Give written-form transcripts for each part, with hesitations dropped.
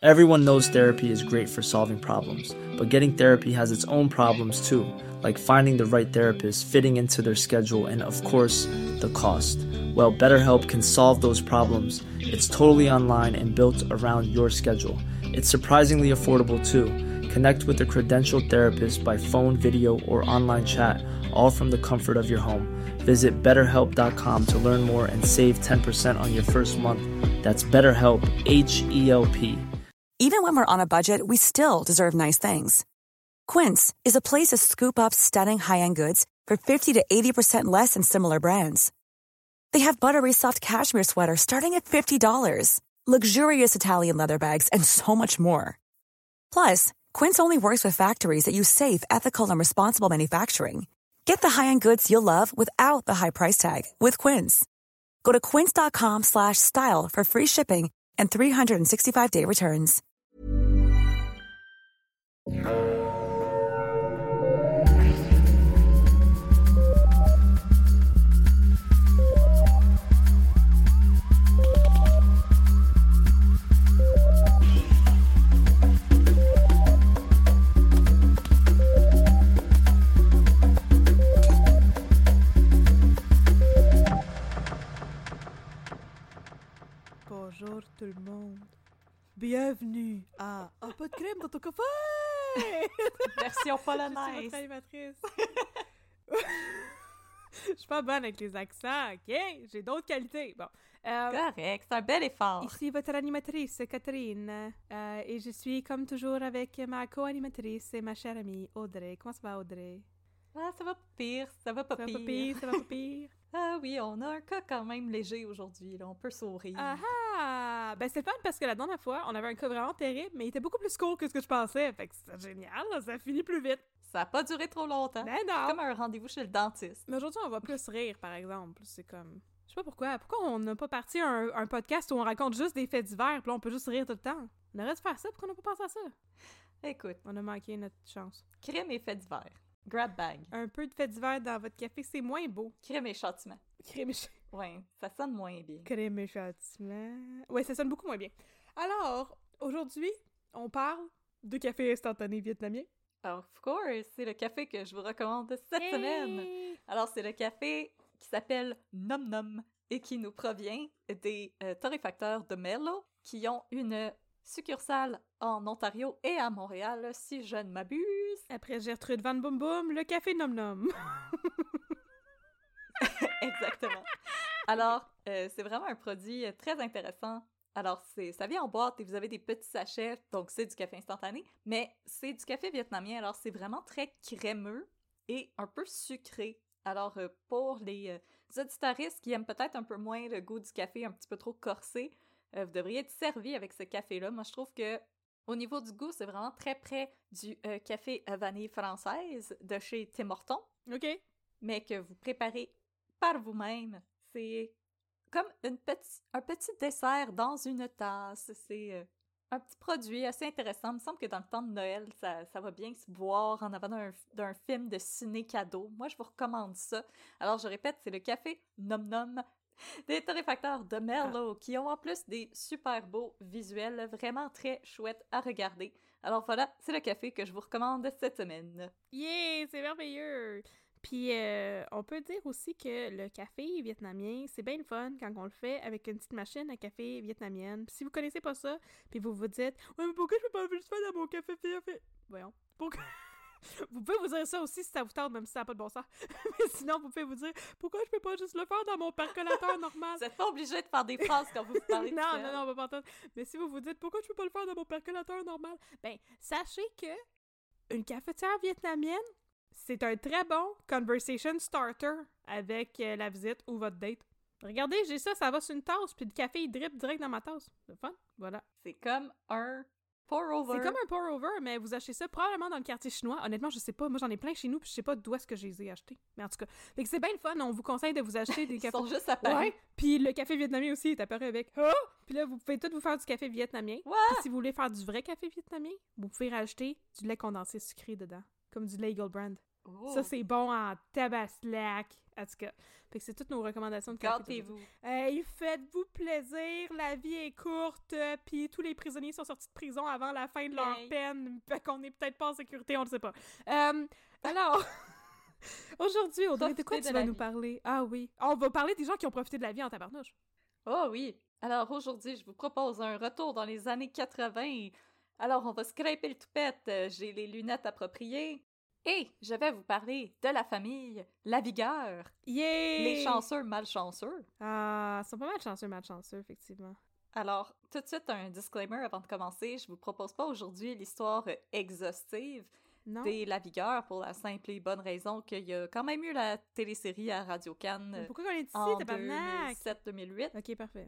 Everyone knows therapy is great for solving problems, but getting therapy has its own problems too, like finding the right therapist, fitting into their schedule, and of course, the cost. Well, BetterHelp can solve those problems. It's totally online and built around your schedule. It's surprisingly affordable too. Connect with a credentialed therapist by phone, video, or online chat, all from the comfort of your home. Visit BetterHelp.com to learn more and save 10% on your first month. That's BetterHelp, H-E-L-P. Even when we're on a budget, we still deserve nice things. Quince is a place to scoop up stunning high-end goods for 50 to 80% less than similar brands. They have buttery soft cashmere sweaters starting at $50, luxurious Italian leather bags, and so much more. Plus, Quince only works with factories that use safe, ethical, and responsible manufacturing. Get the high-end goods you'll love without the high price tag with Quince. Go to quince.com/style for free shipping and 365-day returns. Bonjour tout le monde. Bienvenue à Un peu de crème dans ton café! Version Je suis polonaise. votre animatrice. Je suis pas bonne avec les accents, ok? J'ai d'autres qualités. Bon. Correct, c'est un bel effort. Ici votre animatrice, Catherine. Et je suis comme toujours avec ma co-animatrice et ma chère amie, Audrey. Comment ça va, Audrey? Ah, ça va pas pire, ça va pas Ça va pire. pas pire, ça va pas pire. Ah oui, on a un cas quand même léger aujourd'hui, là. On peut sourire. Ah ah! Ben c'est fun parce que la dernière fois, on avait un cas vraiment terrible, mais il était beaucoup plus court que ce que je pensais. Fait que c'était génial, là, ça finit plus vite. Ça a pas duré trop longtemps. Ben C'est non! comme un rendez-vous chez le dentiste. Mais aujourd'hui, on va plus rire, par exemple. C'est comme... Je sais pas pourquoi. Pourquoi on n'a pas parti un podcast où on raconte juste des faits divers, puis là, on peut juste rire tout le temps? On aurait dû faire ça, pourquoi on n'a pas pensé à ça? Écoute, On a manqué notre chance. crème et faits divers. Grab bag. Un peu de faits divers dans votre café, c'est moins beau. Crème et châtiment. Crème et Ouais, ça sonne moins bien. Crème et châtiment. Ouais, ça sonne beaucoup moins bien. Alors, aujourd'hui, on parle de café instantané vietnamien. Of course, c'est le café que je vous recommande cette semaine. Hey! Alors, c'est le café qui s'appelle Nom Nom et qui nous provient des torréfacteurs de Mello qui ont une succursale en Ontario et à Montréal, si je ne m'abuse. Après Gertrude Van Boom Boom, le café Nom Nom. Exactement. Alors, c'est vraiment un produit très intéressant. Alors, ça vient en boîte et vous avez des petits sachets, donc c'est du café instantané, mais c'est du café vietnamien, alors c'est vraiment très crémeux et un peu sucré. Alors, pour les auditoristes qui aiment peut-être un peu moins le goût du café un petit peu trop corsé, vous devriez être servi avec ce café-là. Moi, je trouve que au niveau du goût, c'est vraiment très près du café à vanille française de chez Tim Hortons, OK. mais que vous préparez par vous-même. C'est comme un petit dessert dans une tasse. C'est un petit produit assez intéressant. Il me semble que dans le temps de Noël, ça va bien se boire en avant d'un film de ciné-cadeau. Moi, je vous recommande ça. Alors, je répète, c'est le café Nom Nom des torréfacteurs de Merlot qui ont en plus des super beaux visuels vraiment très chouettes à regarder. Alors voilà, c'est le café que je vous recommande cette semaine. Yeah, c'est merveilleux! Puis, on peut dire aussi que le café vietnamien, c'est bien le fun quand on le fait avec une petite machine à café vietnamienne. Puis si vous connaissez pas ça, puis vous vous dites « Ouais, mais pourquoi je peux pas juste faire dans mon café? Voyons. Pourquoi? Vous pouvez vous dire ça aussi si ça vous tente, même si ça n'a pas de bon sens. Mais sinon, vous pouvez vous dire « Pourquoi je peux pas juste le faire dans mon percolateur normal? » Vous n'êtes pas obligé de faire des phrases quand vous parlez de ça. Non, on va pas entendre. Mais si vous vous dites « Pourquoi je peux pas le faire dans mon percolateur normal? » Ben, sachez que une cafetière vietnamienne, c'est un très bon conversation starter avec la visite ou votre date. Regardez, j'ai ça va sur une tasse, puis le café, il drip direct dans ma tasse. C'est fun, voilà. C'est comme un pour-over. C'est comme un pour-over, mais vous achetez ça probablement dans le quartier chinois. Honnêtement, je sais pas. Moi, j'en ai plein chez nous, puis je sais pas d'où est-ce que je les ai achetés. Mais en tout cas, fait que c'est bien le fun. On vous conseille de vous acheter des Ils cafés. sont juste apparus. Ouais, puis le café vietnamien aussi est apparu avec. Ah! Puis là, vous pouvez tout vous faire du café vietnamien. Ouais. Puis si vous voulez faire du vrai café vietnamien, vous pouvez rajouter du lait condensé sucré dedans, comme du lait Eagle Brand. Oh. Ça, c'est bon en tabaslac. En tout cas, fait que c'est toutes nos recommandations de café. Gâtez-vous. Hey, faites-vous plaisir, la vie est courte, puis tous les prisonniers sont sortis de prison avant la fin de leur Yay. peine, fait qu'on est peut-être pas en sécurité, on le sait pas. Alors, aujourd'hui, Audrey, de quoi Profitez tu de vas la nous vie. parler? Ah oui, on va parler des gens qui ont profité de la vie en tabarnouche. Oh oui! Alors aujourd'hui, je vous propose un retour dans les années 80. Alors on va scraper le toupette, j'ai les lunettes appropriées. Et je vais vous parler de la famille Lavigueur. Yeah! Les chanceux malchanceux. Ah, ils sont pas malchanceux, effectivement. Alors, tout de suite, un disclaimer avant de commencer. Je vous propose pas aujourd'hui l'histoire exhaustive Non? des Lavigueur pour la simple et bonne raison qu'il y a quand même eu la télésérie à Radio-Can Mais pourquoi on est ici, en tabarnak? 2007-2008. Ok, parfait.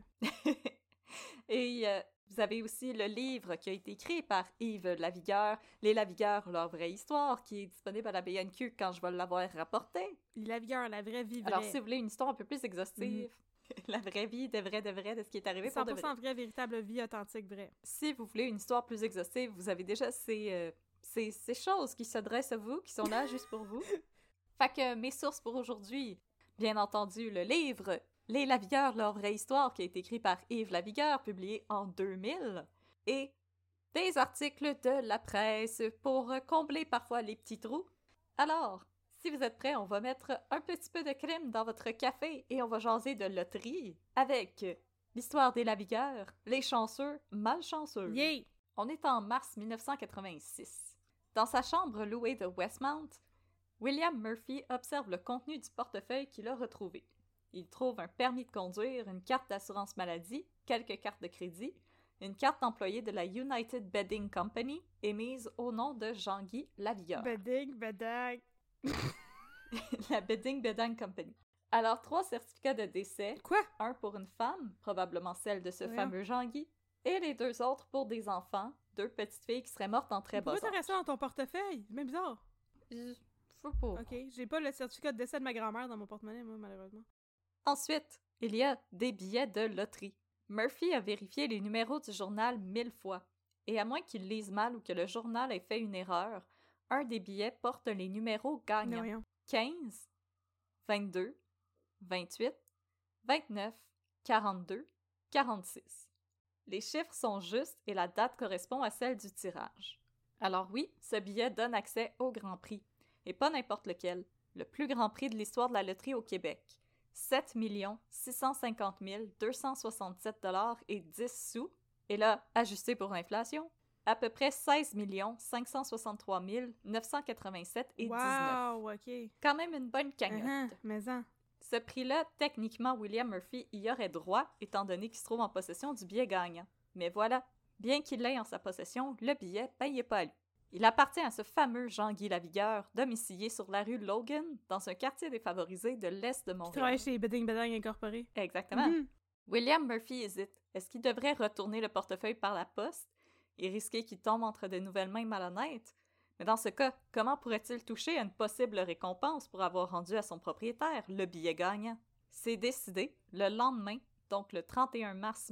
Et vous avez aussi le livre qui a été écrit par Yves Lavigueur, Les Lavigueur, leur vraie histoire, qui est disponible à la BNQ quand je vais l'avoir rapporté. La vigueur, la vraie vie vraie. Alors, si vous voulez une histoire un peu plus exhaustive, la vraie vie de vrai, de ce qui est arrivé pour de vrai. 100% vraie, véritable vie authentique, vraie. Si vous voulez une histoire plus exhaustive, vous avez déjà ces choses qui se dressent à vous, qui sont là juste pour vous. Fait que mes sources pour aujourd'hui, bien entendu, le livre Les Lavigueur, leur vraie histoire, qui a été écrit par Yves Lavigueur, publié en 2000, et des articles de la presse pour combler parfois les petits trous. Alors, si vous êtes prêts, on va mettre un petit peu de crème dans votre café et on va jaser de loterie avec l'histoire des Lavigueur, les chanceux malchanceux. Yay! On est en mars 1986. Dans sa chambre louée de Westmount, William Murphy observe le contenu du portefeuille qu'il a retrouvé. Il trouve un permis de conduire, une carte d'assurance maladie, quelques cartes de crédit, une carte d'employé de la United Bedding Company émise au nom de Jean-Guy Lavigueur. Bedag. La Bedding Company. Alors, 3 certificats de décès. Quoi? Un pour une femme, probablement celle de ce Voyons. fameux Jean-Guy, et les 2 autres pour des enfants, 2 petites filles qui seraient mortes en très bas Pourquoi t'aurais âge. ça dans ton portefeuille? C'est même bizarre. Je sais pas. Ok, j'ai pas le certificat de décès de ma grand-mère dans mon porte-monnaie, moi, malheureusement. Ensuite, il y a des billets de loterie. Murphy a vérifié les numéros du journal 1000 fois, et à moins qu'il lise mal ou que le journal ait fait une erreur, un des billets porte les numéros Non, gagnants. voyons. 15, 22, 28, 29, 42, 46. Les chiffres sont justes et la date correspond à celle du tirage. Alors oui, ce billet donne accès au Grand Prix, et pas n'importe lequel, le plus grand prix de l'histoire de la loterie au Québec. 7 650 267 $ et 10 sous, et là, ajusté pour l'inflation, à peu près 16 563 987 et 19. Wow, ok. Quand même une bonne cagnotte. Mais en. Ce prix-là, techniquement, William Murphy y aurait droit, étant donné qu'il se trouve en possession du billet gagnant. Mais voilà, bien qu'il l'ait en sa possession, le billet, il est pas à lui. Il appartient à ce fameux Jean-Guy Lavigueur, domicilié sur la rue Logan, dans un quartier défavorisé de l'est de Qui Montréal. travaille chez Bedding Incorporé. Exactement. Mhm. William Murphy hésite. Est-ce qu'il devrait retourner le portefeuille par la poste et risquer qu'il tombe entre de nouvelles mains malhonnêtes? Mais dans ce cas, comment pourrait-il toucher à une possible récompense pour avoir rendu à son propriétaire le billet gagnant? C'est décidé, le lendemain, donc le 31 mars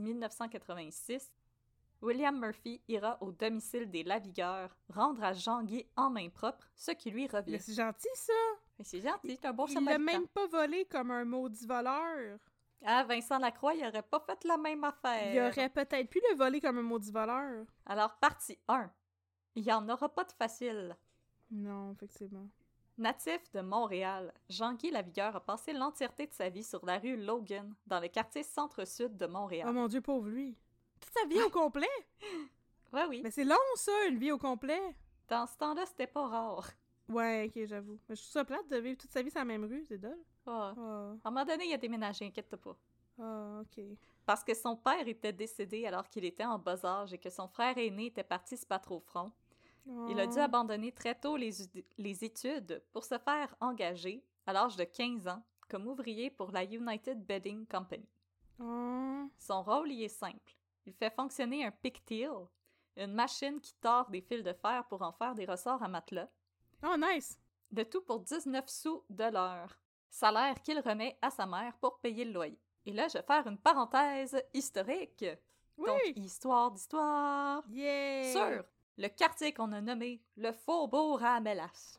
1986, William Murphy ira au domicile des Lavigueur rendre à Jean-Guy en main propre ce qui lui revient. Mais c'est gentil, ça! Mais c'est gentil, c'est un bon Il l'a samaritain. même pas volé comme un maudit voleur. Ah, Vincent Lacroix, il aurait pas fait la même affaire. Il aurait peut-être pu le voler comme un maudit voleur. Alors, partie 1. Il n'y en aura pas de facile. Non, effectivement. Natif de Montréal, Jean-Guy Lavigueur a passé l'entièreté de sa vie sur la rue Logan, dans le quartier centre-sud de Montréal. Oh mon Dieu, pauvre lui. Toute sa vie au complet? Ouais, oui. Mais c'est long, ça, une vie au complet. Dans ce temps-là, c'était pas rare. Ouais, ok, j'avoue. Mais je trouve ça plate de vivre toute sa vie sur la même rue, c'est dole. Ah. Ah, À un moment donné, il a déménagé, inquiète-toi pas. ok. Parce que son père était décédé alors qu'il était en bas âge et que son frère aîné était parti se battre au front. Il a dû Ah. abandonner très tôt les études pour se faire engager, à l'âge de 15 ans, comme ouvrier pour la United Bedding Company. Ah. Son rôle y est simple. Il fait fonctionner un pigtail, une machine qui tord des fils de fer pour en faire des ressorts à matelas, Oh, nice! de tout pour 19 sous de l'heure, salaire qu'il remet à sa mère pour payer le loyer. Et là, je vais faire une parenthèse historique. Oui! Donc, histoire d'histoire. Yeah! Sur le quartier qu'on a nommé le Faubourg à Amélas.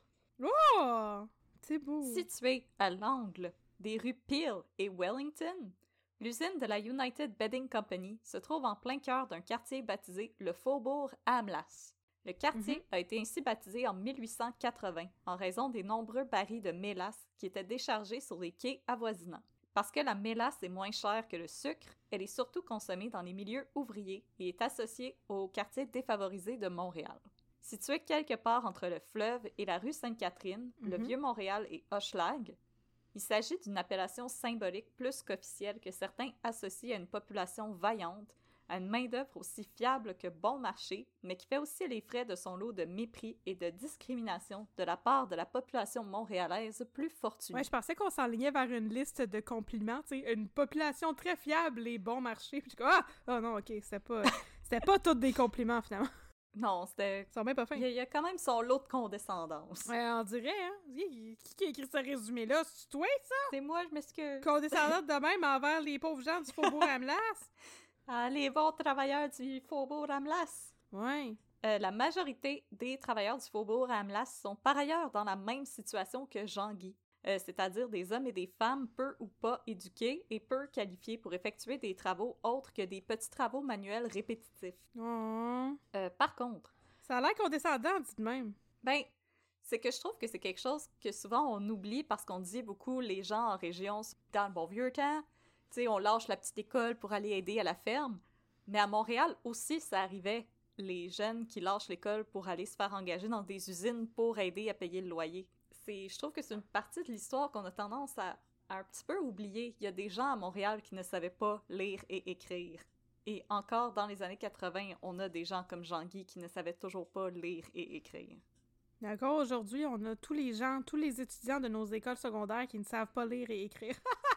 Oh! C'est beau. Située à l'angle des rues Peel et Wellington, l'usine de la United Bedding Company se trouve en plein cœur d'un quartier baptisé le Faubourg Amlas. Le quartier a été ainsi baptisé en 1880 en raison des nombreux barils de mélasse qui étaient déchargés sur les quais avoisinants. Parce que la mélasse est moins chère que le sucre, elle est surtout consommée dans les milieux ouvriers et est associée au quartier défavorisé de Montréal. Situé quelque part entre le fleuve et la rue Sainte-Catherine, le Vieux-Montréal et Hochelag, il s'agit d'une appellation symbolique plus qu'officielle que certains associent à une population vaillante, à une main-d'œuvre aussi fiable que bon marché, mais qui fait aussi les frais de son lot de mépris et de discrimination de la part de la population montréalaise plus fortunée. Ouais, je pensais qu'on s'enlignait vers une liste de compliments, tu sais, une population très fiable et bon marché. Puis je suis comme, oh non, ok, c'était pas tous des compliments finalement. Non, c'était... Ils sont bien pas fins. Il y a quand même son lot de condescendance. Ouais, on dirait, hein? Qui a écrit ce résumé-là? C'est toi, ça? C'est moi, je m'excuse. Condescendante de même envers les pauvres gens du Faubourg Amlas? Ah, les bons travailleurs du Faubourg Amlas. Ouais. La majorité des travailleurs du Faubourg Amlas sont par ailleurs dans la même situation que Jean-Guy. C'est-à-dire des hommes et des femmes peu ou pas éduqués et peu qualifiés pour effectuer des travaux autres que des petits travaux manuels répétitifs. Oh. Par contre... Ça a l'air condescendant, dit de même. Ben, c'est que je trouve que c'est quelque chose que souvent on oublie parce qu'on dit beaucoup les gens en région dans le bon vieux temps. Tu sais, on lâche la petite école pour aller aider à la ferme. Mais à Montréal aussi, ça arrivait. Les jeunes qui lâchent l'école pour aller se faire engager dans des usines pour aider à payer le loyer. Je trouve que c'est une partie de l'histoire qu'on a tendance à un petit peu oublier. Il y a des gens à Montréal qui ne savaient pas lire et écrire. Et encore dans les années 80, on a des gens comme Jean-Guy qui ne savaient toujours pas lire et écrire. D'accord, aujourd'hui, on a tous les étudiants de nos écoles secondaires qui ne savent pas lire et écrire.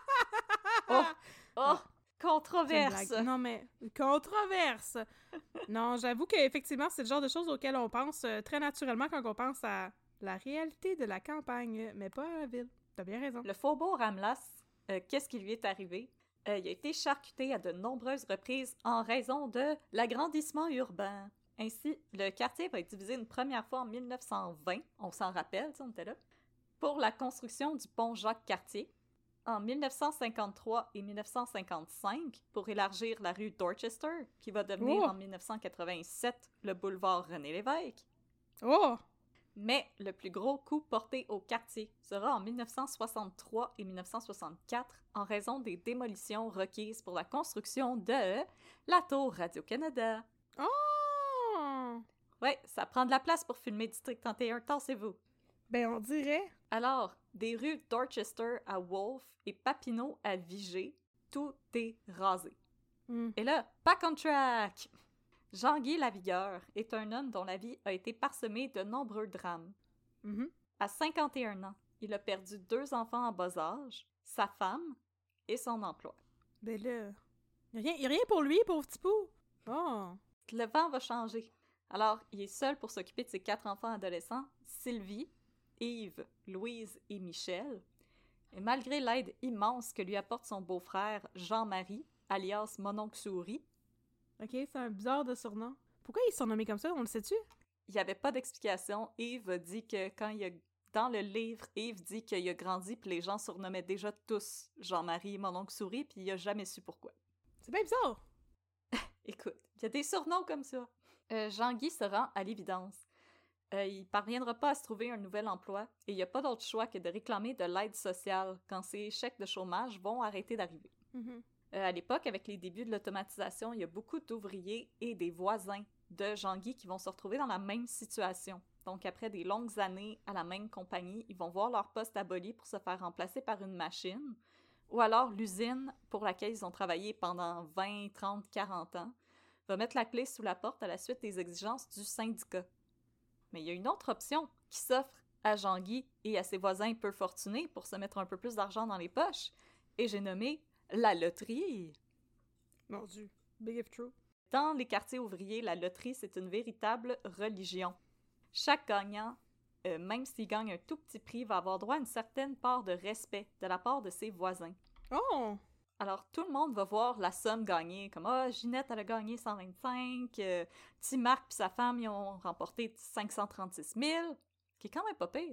Oh! Controverse! Non, mais controverse! Non, j'avoue qu'effectivement, c'est le genre de choses auxquelles on pense très naturellement quand on pense à la réalité de la campagne, mais pas à la ville. T'as bien raison. Le Faubourg Amlas, qu'est-ce qui lui est arrivé? Il a été charcuté à de nombreuses reprises en raison de l'agrandissement urbain. Ainsi, le quartier va être divisé une première fois en 1920, on s'en rappelle, on était là, pour la construction du pont Jacques-Cartier. En 1953 et 1955, pour élargir la rue Dorchester, qui va devenir en 1987 le boulevard René-Lévesque. Oh! Mais le plus gros coup porté au quartier sera en 1963 et 1964 en raison des démolitions requises pour la construction de la tour Radio-Canada. Oh! Ouais, ça prend de la place pour filmer District 31, tassez-vous. Ben, on dirait. Alors, des rues Dorchester à Wolfe et Papineau à Vigée, tout est rasé. Et là, back on track! Jean-Guy Lavigueur est un homme dont la vie a été parsemée de nombreux drames. À 51 ans, il a perdu 2 enfants en bas âge, sa femme et son emploi. Ben là, y a rien pour lui, pauvre petit pou. Oh! Le vent va changer. Alors, il est seul pour s'occuper de ses 4 enfants adolescents, Sylvie, Yves, Louise et Michel. Et malgré l'aide immense que lui apporte son beau-frère Jean-Marie, alias Mononcle Souris. Ok, c'est un bizarre de surnom. Pourquoi il est surnommé comme ça, on le sait-tu? Il n'y avait pas d'explication. Yves a dit que dans le livre, Yves dit qu'il a grandi puis les gens surnommaient déjà tous Jean-Marie et Mononcle Souris puis il a jamais su pourquoi. C'est bien bizarre! Écoute, il y a des surnoms comme ça. Jean-Guy se rend à l'évidence. Il parviendra pas à se trouver un nouvel emploi et il n'y a pas d'autre choix que de réclamer de l'aide sociale quand ses chèques de chômage vont arrêter d'arriver. À l'époque, avec les débuts de l'automatisation, il y a beaucoup d'ouvriers et des voisins de Jean-Guy qui vont se retrouver dans la même situation. Donc, après des longues années à la même compagnie, ils vont voir leur poste aboli pour se faire remplacer par une machine, ou alors l'usine pour laquelle ils ont travaillé pendant 20, 30, 40 ans va mettre la clé sous la porte à la suite des exigences du syndicat. Mais il y a une autre option qui s'offre à Jean-Guy et à ses voisins peu fortunés pour se mettre un peu plus d'argent dans les poches, et j'ai nommé la loterie. Mon Dieu, big if true. Dans les quartiers ouvriers, la loterie, c'est une véritable religion. Chaque gagnant, même s'il gagne un tout petit prix, va avoir droit à une certaine part de respect de la part de ses voisins. Oh! Alors, tout le monde va voir la somme gagnée, comme « Ah, Ginette, elle a gagné 125, petit Marc et sa femme, ils ont remporté 536 000 », qui est quand même pas pire.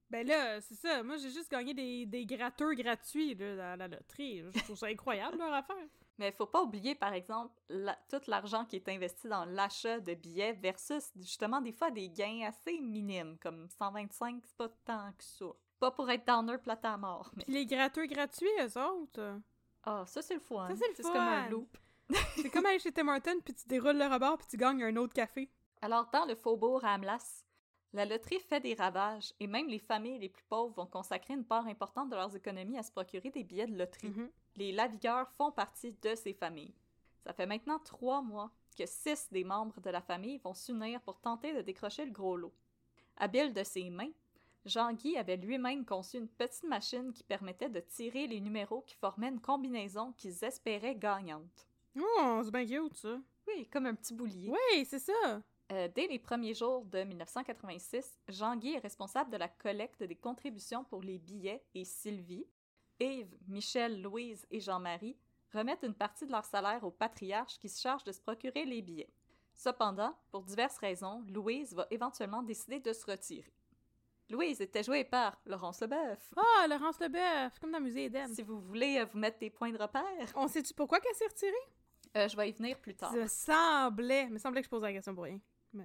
Ben là, c'est ça. Moi, j'ai juste gagné des gratteurs gratuits là, dans la loterie. Je trouve ça incroyable, leur affaire. Mais il faut pas oublier, par exemple, tout l'argent qui est investi dans l'achat de billets versus, justement, des fois, des gains assez minimes, comme 125, c'est pas tant que ça. Pas pour être downer plate à mort, mais... Puis les gratteurs gratuits, eux autres. Ah, ça, c'est le fun. Ça, c'est le fun. C'est comme un loop. C'est comme aller chez Tim Hortons, puis tu déroules le rebord, puis tu gagnes un autre café. Alors, dans le faubourg Amlas, la loterie fait des ravages, et même les familles les plus pauvres vont consacrer une part importante de leurs économies à se procurer des billets de loterie. Mhm. Les Lavigueur font partie de ces familles. Ça fait maintenant 3 mois que 6 des membres de la famille vont s'unir pour tenter de décrocher le gros lot. Habile de ses mains, Jean-Guy avait lui-même conçu une petite machine qui permettait de tirer les numéros qui formaient une combinaison qu'ils espéraient gagnante. Oh, c'est bien cute, ça. Oui, comme un petit boulier. Oui, c'est ça. Dès les premiers jours de 1986, Jean-Guy est responsable de la collecte des contributions pour les billets et Sylvie, Yves, Michel, Louise et Jean-Marie remettent une partie de leur salaire au patriarche qui se charge de se procurer les billets. Cependant, pour diverses raisons, Louise va éventuellement décider de se retirer. Louise était jouée par Laurence Leboeuf. Ah, Laurence Leboeuf, comme dans le musée Eden. Si vous voulez vous mettre des points de repère, On sait-tu pourquoi qu'elle s'est retirée? je vais y venir plus tard. Il me semblait que je posais la question pour rien.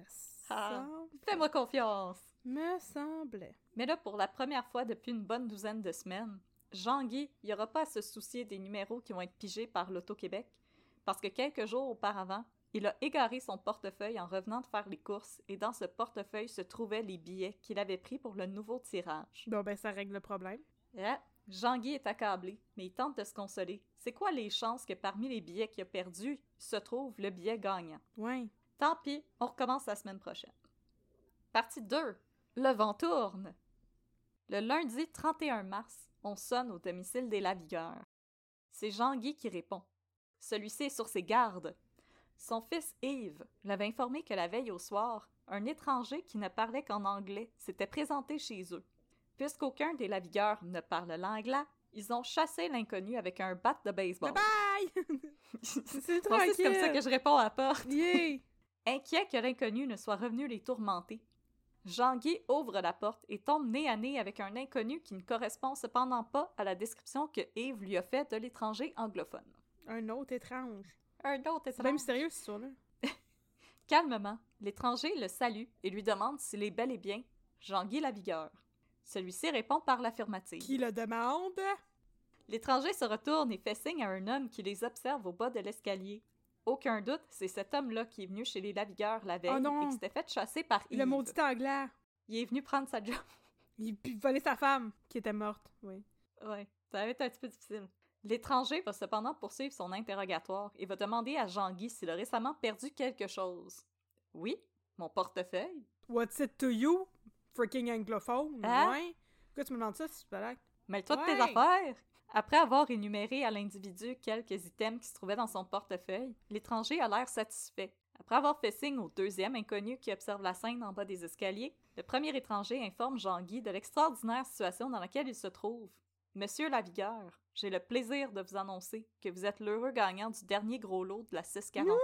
Ah, fais-moi confiance! Me semblait. Mais là, pour la première fois depuis une bonne douzaine de semaines, Jean-Guy, il n'aura pas à se soucier des numéros qui vont être pigés par l'Auto-Québec, parce que quelques jours auparavant, il a égaré son portefeuille en revenant de faire les courses, et dans ce portefeuille se trouvaient les billets qu'il avait pris pour le nouveau tirage. Bon, ben ça règle le problème. Jean-Guy est accablé, mais il tente de se consoler. C'est quoi les chances que parmi les billets qu'il a perdus se trouve le billet gagnant? Ouais. Tant pis, on recommence la semaine prochaine. Partie 2. Le vent tourne. Le lundi 31 mars, on sonne au domicile des Lavigueur. C'est Jean-Guy qui répond. Celui-ci est sur ses gardes. Son fils Yves l'avait informé que la veille au soir, un étranger qui ne parlait qu'en anglais s'était présenté chez eux. Puisqu'aucun des Lavigueur ne parle l'anglais, ils ont chassé l'inconnu avec un bat de baseball. Bye! C'est Moi aussi, tranquille. c'est comme ça que je réponds à la porte. Yeah! Inquiet que l'inconnu ne soit revenu les tourmenter, Jean-Guy ouvre la porte et tombe nez à nez avec un inconnu qui ne correspond cependant pas à la description que Yves lui a faite de l'étranger anglophone. Un autre étrange. Un autre C'est étrange. bien mystérieux, cette histoire-là. Calmement, l'étranger le salue et lui demande s'il est bel et bien Jean-Guy Lavigueur. Celui-ci répond par l'affirmative. Qui le demande? L'étranger se retourne et fait signe à un homme qui les observe au bas de l'escalier. Aucun doute, c'est cet homme-là qui est venu chez les Lavigueur la veille Oh non! et qui s'était fait chasser par Yves. Le maudit anglais. Il est venu prendre sa job. Il volait sa femme, qui était morte. Oui. Ouais, ça va être un petit peu difficile. L'étranger va cependant poursuivre son interrogatoire et va demander à Jean-Guy s'il a récemment perdu quelque chose. Oui, mon portefeuille. What's it to you? Freaking anglophone. Hein? Ouais. Pourquoi tu me demandes ça, si tu blague? Mêle-toi de tes Ouais. affaires! Après avoir énuméré à l'individu quelques items qui se trouvaient dans son portefeuille, l'étranger a l'air satisfait. Après avoir fait signe au deuxième inconnu qui observe la scène en bas des escaliers, le premier étranger informe Jean-Guy de l'extraordinaire situation dans laquelle il se trouve. Monsieur Lavigueur, j'ai le plaisir de vous annoncer que vous êtes l'heureux gagnant du dernier gros lot de la 649.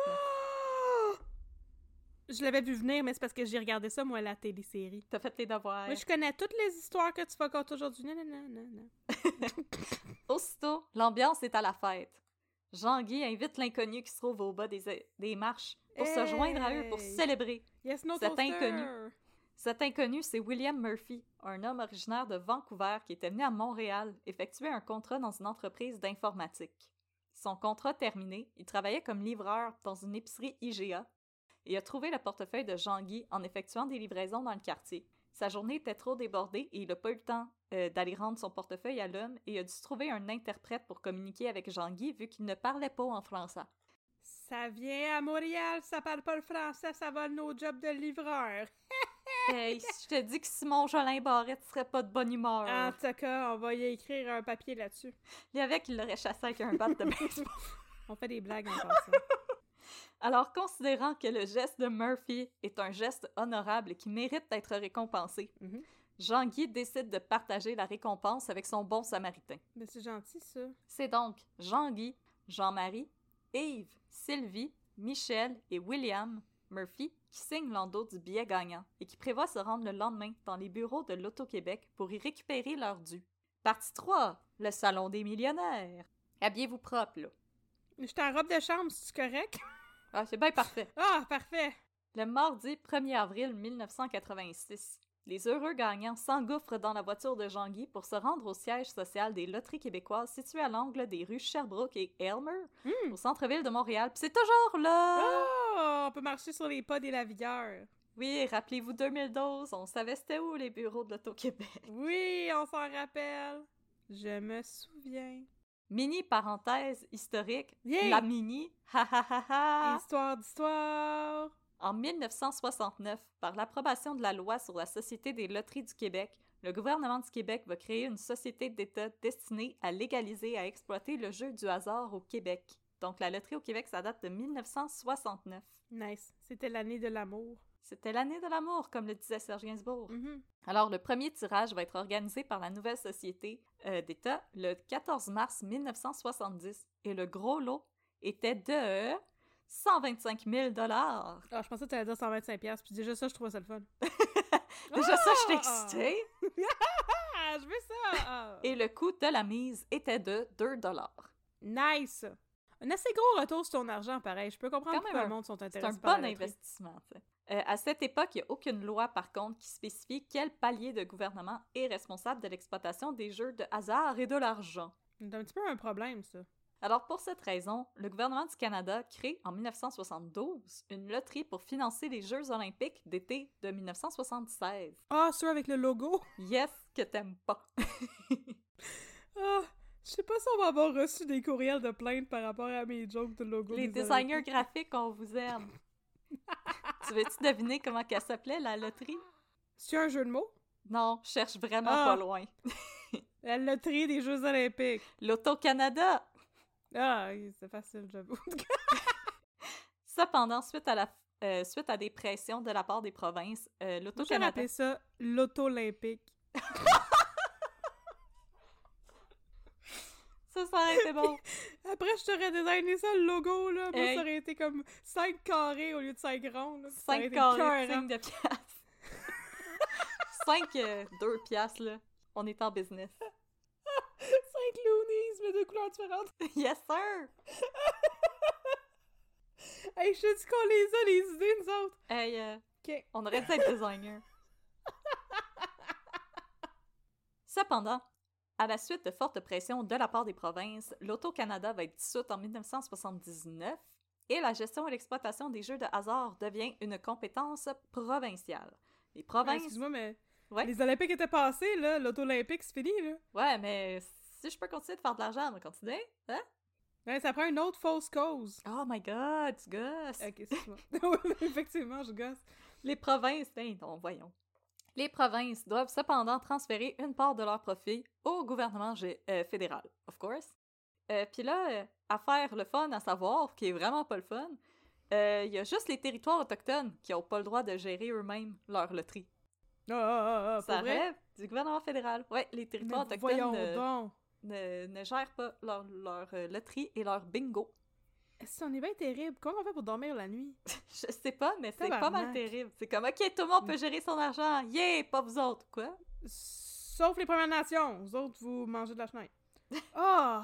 Je l'avais vu venir, mais c'est parce que j'ai regardé ça, moi, à la télésérie. T'as fait les devoirs. Moi, je connais toutes les histoires que tu vas compter aujourd'hui. Non, non, non, non, non. Aussitôt, l'ambiance est à la fête. Jean-Guy invite l'inconnu qui se trouve au bas des marches pour se joindre à eux pour Hey! célébrer. Yes, no Cet toaster! inconnu. Cet inconnu, c'est William Murphy, un homme originaire de Vancouver qui était venu à Montréal effectuer un contrat dans une entreprise d'informatique. Son contrat terminé, il travaillait comme livreur dans une épicerie IGA et a trouvé le portefeuille de Jean-Guy en effectuant des livraisons dans le quartier. Sa journée était trop débordée et il n'a pas eu le temps d'aller rendre son portefeuille à l'homme et il a dû trouver un interprète pour communiquer avec Jean-Guy vu qu'il ne parlait pas en français. Ça vient à Montréal, ça parle pas le français, ça vole nos jobs de livreur. Hey, je te dis que Simon Jolin Barrette serait pas de bonne humeur. En tout cas, on va y écrire un papier là-dessus. Il y avait qu'il l'aurait chassé avec un bat de baseball. On fait des blagues en passant. Alors, considérant que le geste de Murphy est un geste honorable et qui mérite d'être récompensé, Mhm. Jean-Guy décide de partager la récompense avec son bon samaritain. Mais c'est gentil, ça. C'est donc Jean-Guy, Jean-Marie, Yves, Sylvie, Michel et William Murphy qui signe l'endos du billet gagnant et qui prévoient se rendre le lendemain dans les bureaux de l'Auto-Québec pour y récupérer leur dû. Partie 3, le salon des millionnaires. Habillez-vous propre, là. J'étais en robe de chambre, c'est correct? Ah, c'est bien parfait. Ah, parfait! Le mardi 1er avril 1986, les heureux gagnants s'engouffrent dans la voiture de Jean-Guy pour se rendre au siège social des Loteries québécoises situé à l'angle des rues Sherbrooke et Aylmer, au centre-ville de Montréal. Puis c'est toujours là! Oh, on peut marcher sur les pas des lavilleurs. Oui, rappelez-vous 2012, on savait c'était où les bureaux de l'Auto-Québec. Oui, on s'en rappelle. Je me souviens. Mini parenthèse historique, Yeah! la mini, ha ha ha ha! Histoire d'histoire. En 1969, par l'approbation de la loi sur la Société des loteries du Québec, le gouvernement du Québec va créer une société d'État destinée à légaliser et à exploiter le jeu du hasard au Québec. Donc la loterie au Québec, ça date de 1969. Nice. C'était l'année de l'amour. C'était l'année de l'amour, comme le disait Serge Gainsbourg. Mhm. Alors, le premier tirage va être organisé par la nouvelle société d'État le 14 mars 1970 et le gros lot était de 125 000 $. Ah, je pensais que tu allais dire 125$, puis déjà ça, je trouvais ça le fun. Déjà ça, je suis excitée. Ah, je veux ça! Ah. Et le coût de la mise était de 2 $. Nice! Un assez gros retour sur ton argent, pareil. Je peux comprendre Quand pourquoi même le monde sont C'est intéressés un par bon la loterie. investissement. Tu sais. À cette époque, il n'y a aucune loi, par contre, qui spécifie quel palier de gouvernement est responsable de l'exploitation des jeux de hasard et de l'argent. C'est un petit peu un problème, ça. Alors, pour cette raison, le gouvernement du Canada crée en 1972 une loterie pour financer les Jeux olympiques d'été de 1976. Ah, ceux avec le logo? Yes, que t'aimes pas. Ah, je sais pas si on va avoir reçu des courriels de plainte par rapport à mes jokes de logo. Les des designers Olympiques. graphiques, on vous aime. Tu veux-tu deviner comment qu'elle s'appelait, la loterie? C'est un jeu de mots? Non, je cherche vraiment Ah. pas loin. La loterie des Jeux olympiques. L'Auto-Canada! Ah, c'est facile, j'avoue. Cependant, suite à des pressions de la part des provinces, J'ai l'Auto-Canada... appelé ça l'auto-olympique. Ça aurait été bon. Après, je t'aurais designé ça, le logo, là. Moi, Hey. ça aurait été comme 5 carrés au lieu de 5 ronds. Là. Ça aurait 5 été carrés, écœurant. 5 de piastres. 5, 2 piastres, là. On est en business. 5 loonies, mais de couleurs différentes. Yes, sir! Hey, je te dis qu'on les a, les idées, nous autres. Hey, OK. on aurait dû être designer. Cependant, à la suite de fortes pressions de la part des provinces, l'Auto-Canada va être dissoute en 1979 et la gestion et l'exploitation des jeux de hasard devient une compétence provinciale. Les Ouais, provinces... excuse-moi, mais Ouais. les Olympiques étaient passés, là. L'auto-olympique, c'est fini, là. Ouais, mais si je peux continuer de faire de l'argent, on va continuer, hein? Ouais, ça prend une autre fausse cause. Oh my god, tu gosses! OK, excuse-moi. Oui, effectivement, je gosse. Les provinces, ben non, voyons. Les provinces doivent cependant transférer une part de leur profit au gouvernement fédéral, of course. Puis là, à faire le fun à savoir, qui est vraiment pas le fun, il y a juste les territoires autochtones qui n'ont pas le droit de gérer eux-mêmes leur loterie. Ah, Ça pour vrai? rêve du gouvernement fédéral. Ouais, les territoires Mais autochtones voyons donc. ne gèrent pas leur loterie et leur bingo. Est-ce qu'on est bien terrible? Comment on fait pour dormir la nuit? Je sais pas, mais c'est pas mal Tabarnak. terrible. C'est comme, OK, tout le monde peut gérer son argent. Yeah, pas vous autres, quoi? Sauf les Premières Nations. Vous autres, vous mangez de la fenêtre. Ah!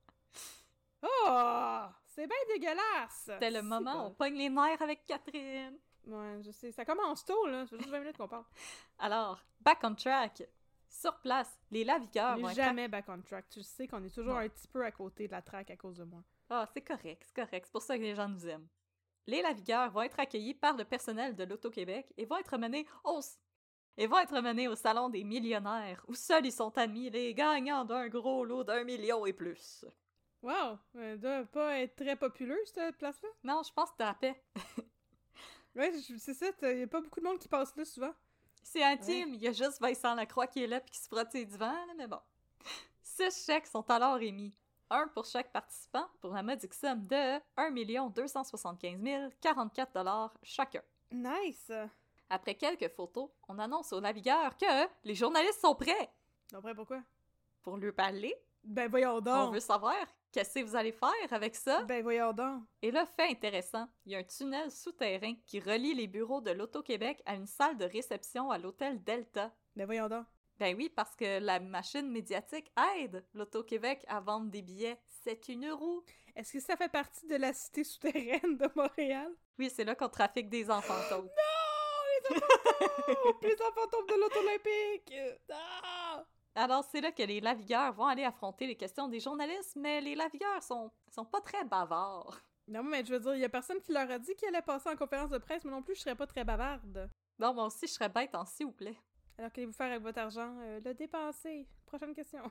Ah! C'est bien dégueulasse! C'était le C'est moment où bon. on pogne les nerfs avec Catherine. Ouais, je sais. Ça commence tôt, là. Ça fait juste 20 minutes qu'on parle. Alors, back on track. Sur place, les lavigueurs On vont est être... jamais back on track. Tu sais qu'on est toujours Non. un petit peu à côté de la track à cause de moi. Ah, c'est correct, c'est correct. C'est pour ça que les gens nous aiment. Les lavigueurs vont être accueillis par le personnel de l'Auto-Québec et vont être menés au salon des millionnaires, où seuls ils sont admis les gagnants d'un gros lot d'1 million et plus. Wow! Elle doit pas être très populaire, cette place-là. Non, je pense que t'as la paix. Ouais, c'est ça. Y a pas beaucoup de monde qui passe là souvent. C'est intime, il y a juste Vincent Lacroix qui est là puis qui se frotte ses divans, là, mais bon. 6 chèques sont alors émis. Un pour chaque participant, pour la modique somme de 1 275 044 $ chacun. Nice! Après quelques photos, on annonce aux navigueurs que les journalistes sont prêts Après, pourquoi? pour lui parler Ben voyons On donc! veut savoir qu'est-ce que vous allez faire avec ça. Ben voyons donc! Et là, fait intéressant, il y a un tunnel souterrain qui relie les bureaux de l'Auto-Québec à une salle de réception à l'hôtel Delta. Ben voyons donc! Ben oui, parce que la machine médiatique aide l'Auto-Québec à vendre des billets. C'est une roue. Est-ce que ça fait partie de la cité souterraine de Montréal? Oui, c'est là qu'on trafique des enfants taupe. Non! Les enfants! Les enfants tombent de l'auto olympique! Ah! Alors, c'est là que les lavigueurs vont aller affronter les questions des journalistes, mais les lavigueurs sont pas très bavards. Non, mais je veux dire, il y a personne qui leur a dit qu'elle allait passer en conférence de presse, mais non plus, je serais pas très bavarde. Non, moi aussi, je serais bête en s'il vous plaît. Alors, qu'allez-vous faire avec votre argent? Le dépenser. Prochaine question.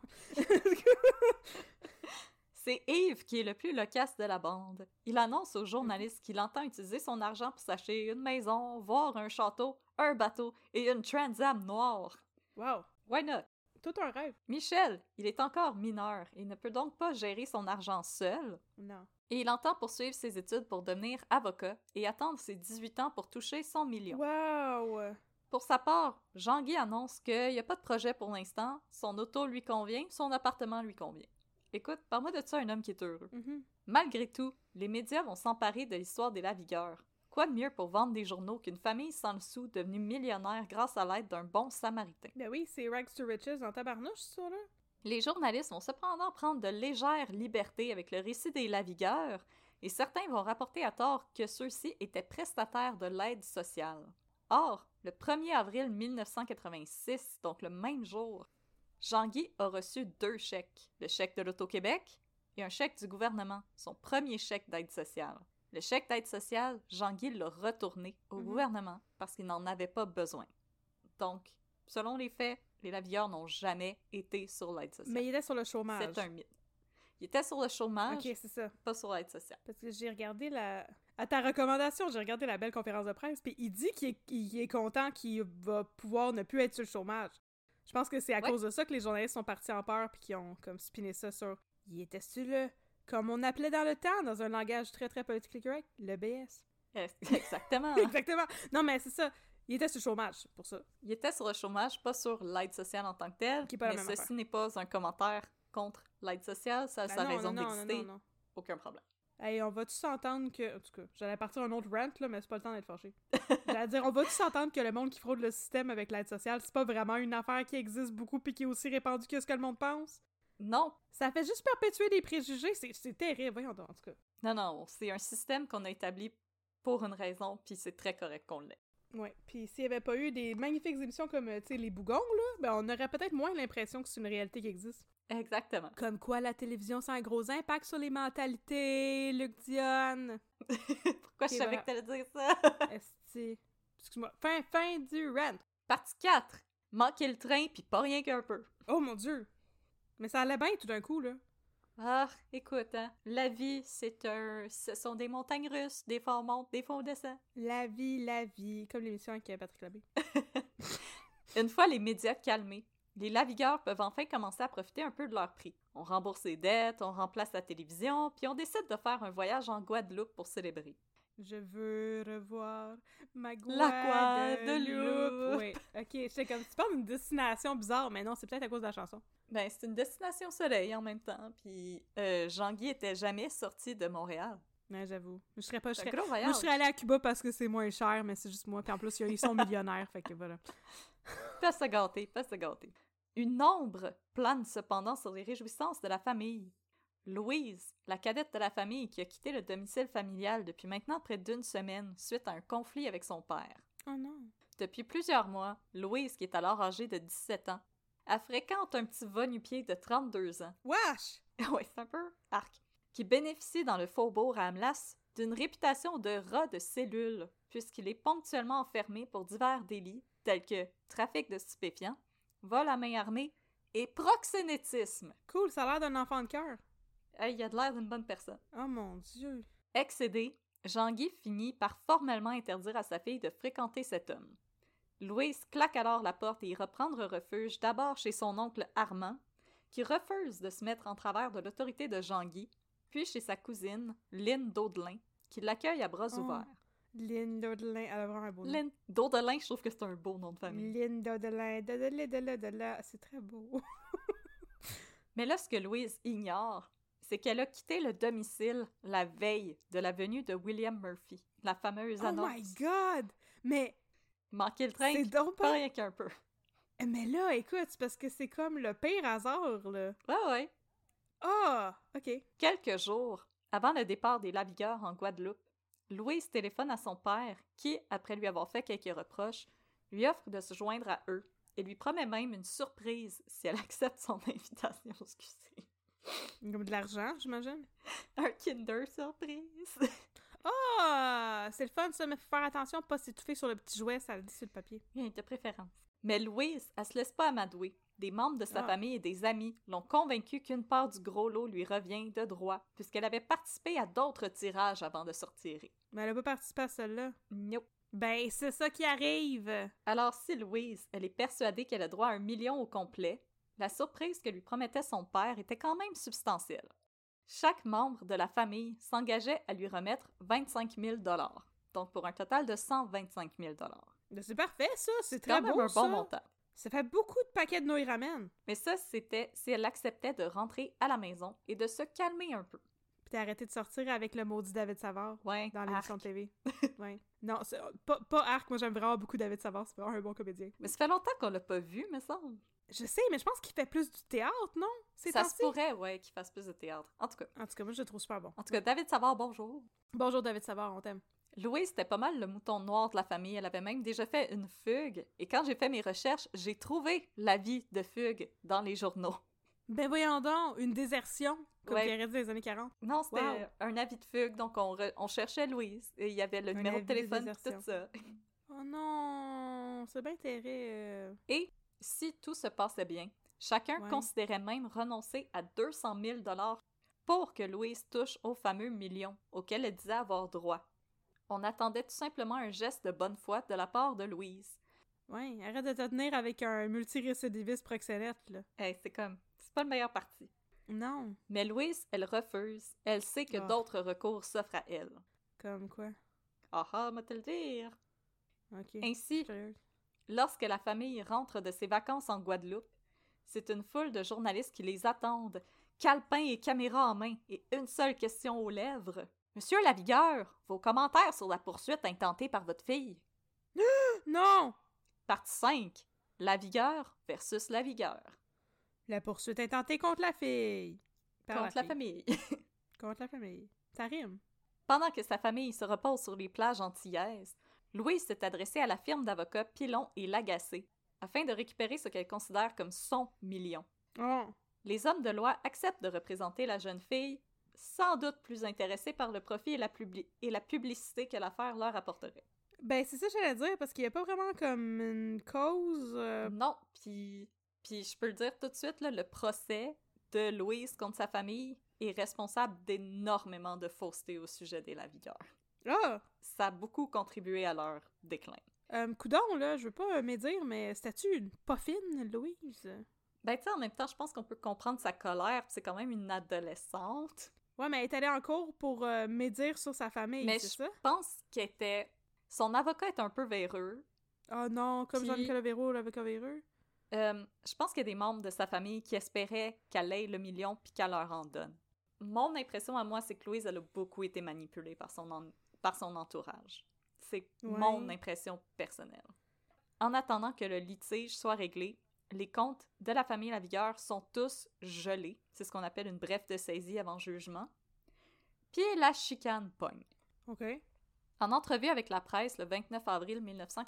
C'est Yves qui est le plus loquace de la bande. Il annonce aux journalistes qu'il entend utiliser son argent pour s'acheter une maison, voir un château, un bateau et une Trans Am noire. Wow! Why not? Tout un rêve. Michel, il est encore mineur et ne peut donc pas gérer son argent seul. Non. Et il entend poursuivre ses études pour devenir avocat et attendre ses 18 ans pour toucher son million. Wow! Pour sa part, Jean-Guy annonce qu'il n'y a pas de projet pour l'instant, son auto lui convient, son appartement lui convient. Écoute, parle-moi de ça, un homme qui est heureux. Malgré tout, les médias vont s'emparer de l'histoire des lavigueurs. Quoi de mieux pour vendre des journaux qu'une famille sans le sou devenue millionnaire grâce à l'aide d'un bon samaritain? Ben oui, c'est Rags to Riches en tabarnouche, ça, là. Les journalistes vont cependant prendre de légères libertés avec le récit des lavigueurs, et certains vont rapporter à tort que ceux-ci étaient prestataires de l'aide sociale. Or, le 1er avril 1986, donc le même jour, Jean-Guy a reçu 2 chèques, le chèque de l'Auto-Québec et un chèque du gouvernement, son premier chèque d'aide sociale. Le chèque d'aide sociale, Jean-Guy l'a retourné au gouvernement parce qu'il n'en avait pas besoin. Donc, selon les faits, les lavilleurs n'ont jamais été sur l'aide sociale. Mais il était sur le chômage. C'est un mythe. Il était sur le chômage, Ok, c'est ça. pas sur l'aide sociale. Parce que j'ai regardé à ta recommandation, j'ai regardé la belle conférence de presse, puis il dit qu'il est content qu'il va pouvoir ne plus être sur le chômage. Je pense que c'est à cause de ça que les journalistes sont partis en peur puis qu'ils ont comme spiné ça sur... Il était sur le... Comme on appelait dans le temps, dans un langage très très politically correct, le BS. Exactement. Exactement. Non, mais c'est ça. Il était sur le chômage, pour ça. Il était sur le chômage, pas sur l'aide sociale en tant que telle, Qui est pas la mais même ceci affaire. n'est pas un commentaire contre l'aide sociale, ça a Ben sa non, raison non, d'exister. non. Aucun problème. Hey, on va-tu s'entendre que... En tout cas, j'allais partir un autre rant, là, mais c'est pas le temps d'être fâché. J'allais dire, on va-tu s'entendre que le monde qui fraude le système avec l'aide sociale, c'est pas vraiment une affaire qui existe beaucoup pis qui est aussi répandue que ce que le monde pense? Non. Ça fait juste perpétuer des préjugés, c'est terrible, voyons donc, en tout cas. Non, c'est un système qu'on a établi pour une raison, puis c'est très correct qu'on l'ait. Ouais, pis s'il y avait pas eu des magnifiques émissions comme, tu sais, les Bougons, là, ben on aurait peut-être moins l'impression que c'est une réalité qui existe. Exactement. Comme quoi la télévision, ça a un gros impact sur les mentalités, Luc Dionne. Pourquoi je savais que t'allais dire ça? Esti. Excuse-moi. Fin du rant. Partie 4. Manquer le train, puis pas rien qu'un peu. Oh mon Dieu! Mais ça allait bien tout d'un coup, là. Ah, écoute, hein, la vie, ce sont des montagnes russes, des fois on monte, des fois on descend. La vie, comme l'émission avec Patrick Labbé. Une fois les médias calmés, les lavigueurs peuvent enfin commencer à profiter un peu de leur prix. On rembourse les dettes, on remplace la télévision, puis on décide de faire un voyage en Guadeloupe pour célébrer. Je veux revoir ma Guadeloupe. Oui, ok, j'étais comme, tu parles d'une destination bizarre, mais non, c'est peut-être à cause de la chanson. Ben, c'est une destination soleil en même temps, puis Jean-Guy était jamais sorti de Montréal. Ouais, j'avoue. Je serais pas... C'est un gros voyage. Moi, je serais allée à Cuba parce que c'est moins cher, mais c'est juste moi. Puis en plus, ils sont millionnaires, fait que voilà. Pas se gâter. Une ombre plane cependant sur les réjouissances de la famille. Louise, la cadette de la famille qui a quitté le domicile familial depuis maintenant près d'1 semaine suite à un conflit avec son père. Oh non. Depuis plusieurs mois, Louise, qui est alors âgée de 17 ans, elle fréquente un petit va-nu-pied de 32 ans. Wesh! Oui, c'est un peu arc. Qui bénéficie dans le faubourg à Amlas d'une réputation de rat de cellule, puisqu'il est ponctuellement enfermé pour divers délits tels que trafic de stupéfiants, vol à main armée et proxénétisme. Cool, ça a l'air d'un enfant de cœur. Hey, il a de l'air d'une bonne personne. Oh mon Dieu. Excédé, Jean-Guy finit par formellement interdire à sa fille de fréquenter cet homme. Louise claque alors la porte et ira prendre refuge d'abord chez son oncle Armand, qui refuse de se mettre en travers de l'autorité de Jean-Guy, puis chez sa cousine, Lynn Daudelin, qui l'accueille à bras ouverts. Lynn Daudelin, elle a vraiment un beau nom. Lynn Daudelin, je trouve que c'est un beau nom de famille. Lynn Daudelin, Daudelin, c'est très beau. Mais là, ce que Louise ignore, c'est qu'elle a quitté le domicile la veille de la venue de William Murphy, la fameuse annonce. Oh my God! Mais Manquer le train, c'est donc pas rien qu'un peu. Mais là, écoute, c'est parce que c'est comme le pire hasard, là. Ouais. Ah! OK. Quelques jours avant le départ des Lavigueur en Guadeloupe, Louise téléphone à son père qui, après lui avoir fait quelques reproches, lui offre de se joindre à eux et lui promet même une surprise si elle accepte son invitation. Excusez. Comme de l'argent, j'imagine. Un Kinder surprise. Ah! C'est le fun, ça, mais faut faire attention de pas s'étouffer sur le petit jouet, ça le dit sur le papier. Bien, de préférence. Mais Louise, elle se laisse pas amadouer. Des membres de sa Ah. famille et des amis l'ont convaincue qu'une part du gros lot lui revient de droit, puisqu'elle avait participé à d'autres tirages avant de se retirer. Mais elle a pas participé à celle-là. Nope. Ben, c'est ça qui arrive! Alors si Louise, elle est persuadée qu'elle a droit à 1 million au complet, la surprise que lui promettait son père était quand même substantielle. Chaque membre de la famille s'engageait à lui remettre 25 000 $, donc pour un total de 125 000 $. Ben, c'est parfait, ça! C'est Quand très même beau, un ça! bon montant. Ça fait beaucoup de paquets de nouilles ramen. Mais ça, c'était si elle acceptait de rentrer à la maison et de se calmer un peu. Puis t'as arrêté de sortir avec le maudit David Savard Ouais, dans l'émission de arc. TV. Ouais. Non, c'est pas Arc. Moi, j'aime vraiment beaucoup David Savard. C'est vraiment un bon comédien. Mais ça fait longtemps qu'on l'a pas vu, me semble. Je sais, mais je pense qu'il fait plus du théâtre, non? C'est Ça se pourrait, ouais, qu'il fasse plus de théâtre. En tout cas, moi, je le trouve super bon. David Savard, bonjour. Bonjour, David Savard, on t'aime. Louise était pas mal le mouton noir de la famille. Elle avait même déjà fait une fugue. Et quand j'ai fait mes recherches, j'ai trouvé l'avis de fugue dans les journaux. Ben voyons donc, une désertion, comme Ouais. il aurait dit dans les années 40. Non, c'était Wow. un avis de fugue. Donc, on cherchait Louise. Et il y avait le numéro avis de de téléphone, désertion. tout ça. Oh non, c'est bien terrible. Et si tout se passait bien, chacun Ouais. considérait même renoncer à 200 000 $ pour que Louise touche au fameux million auquel elle disait avoir droit. On attendait tout simplement un geste de bonne foi de la part de Louise. Ouais, arrête de te tenir avec un multirécidiviste proxénète, là. Hey, c'est pas le meilleur parti. Non. Mais Louise, elle refuse. Elle sait que Ah. d'autres recours s'offrent à elle. Comme quoi? Ah, moi te le dire. Ok. Ainsi, Curieuse. lorsque la famille rentre de ses vacances en Guadeloupe, c'est une foule de journalistes qui les attendent, calepin et caméra en main, et une seule question aux lèvres. Monsieur Lavigueur, vos commentaires sur la poursuite intentée par votre fille. Non! Partie 5. Lavigueur versus Lavigueur. La poursuite intentée contre la fille. Par Contre la fille. famille. Contre la famille. Ça rime. Pendant que sa famille se repose sur les plages antillaises, Louise s'est adressée à la firme d'avocats Pilon et Lagacé afin de récupérer ce qu'elle considère comme son million. Oh! Les hommes de loi acceptent de représenter la jeune fille, sans doute plus intéressés par le profit et la publicité que l'affaire leur apporterait. Ben, c'est ça que j'allais dire, parce qu'il n'y a pas vraiment comme une cause... Non, puis je peux le dire tout de suite, là, le procès de Louise contre sa famille est responsable d'énormément de fausseté au sujet des Lavigueur. Ah! Ça a beaucoup contribué à leur déclin. Coudon, là, je veux pas médire, mais c'était-tu une pas fine, Louise? Ben, tu sais, en même temps, je pense qu'on peut comprendre sa colère, puis c'est quand même une adolescente. Ouais, mais elle est allée en cours pour médire sur sa famille, Mais c'est je ça? pense qu'elle était... Son avocat est un peu véreux. Ah non, comme Puis- Jean-Nicolas Véro, l'avocat véreux. Je pense qu'il y a des membres de sa famille qui espéraient qu'elle ait le million puis qu'elle leur en donne. Mon impression à moi, c'est que Louise, elle a beaucoup été manipulée par son entourage. C'est Ouais. mon impression personnelle. En attendant que le litige soit réglé, les comptes de la famille Lavigueur sont tous gelés. C'est ce qu'on appelle une brève de saisie avant jugement. Puis la chicane pogne. OK. En entrevue avec la presse le 29 avril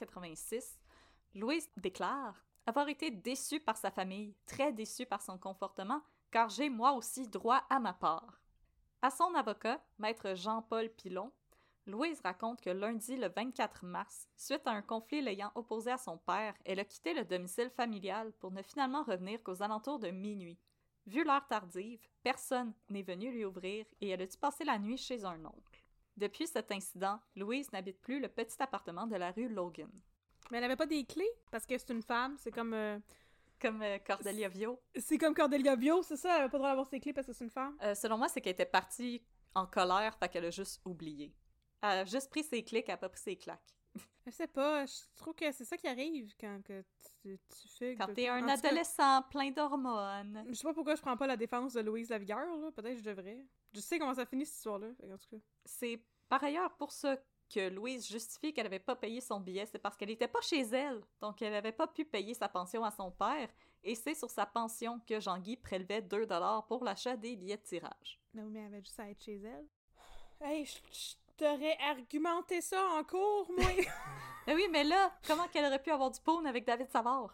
1986, Louise déclare avoir été déçue par sa famille, très déçue par son comportement, car j'ai moi aussi droit à ma part. À son avocat, maître Jean-Paul Pilon, Louise raconte que lundi le 24 mars, suite à un conflit l'ayant opposé à son père, elle a quitté le domicile familial pour ne finalement revenir qu'aux alentours de minuit. Vu l'heure tardive, personne n'est venu lui ouvrir et elle a dû passer la nuit chez un oncle. Depuis cet incident, Louise n'habite plus le petit appartement de la rue Logan. Mais elle avait pas des clés, parce que c'est une femme, c'est comme... Comme Cordelia Vio. c'est comme Cordelia Bio, c'est ça? Elle avait pas le droit d'avoir ses clés parce que c'est une femme? Selon moi, c'est qu'elle était partie en colère, fait qu'elle a juste oublié. Elle a juste pris ses clics, elle a pas pris ses claques. Je sais pas, je trouve que c'est ça qui arrive quand que tu fugues. Quand tout le t'es temps. un En tout cas, adolescent plein d'hormones. je sais pas pourquoi je prends pas la défense de Louise Lavigueur, là. Peut-être que je devrais. Je sais comment ça finit, cette histoire-là. En tout cas. C'est par ailleurs pour ça que Louise justifie qu'elle avait pas payé son billet, c'est parce qu'elle était pas chez elle, donc elle avait pas pu payer sa pension à son père, et c'est sur sa pension que Jean-Guy prélevait 2$ pour l'achat des billets de tirage. Non, mais elle avait juste à être chez elle. Hey, je t'aurais argumenté ça en cours, moi! Mais oui, mais là, comment qu'elle aurait pu avoir du pawn avec David Savard?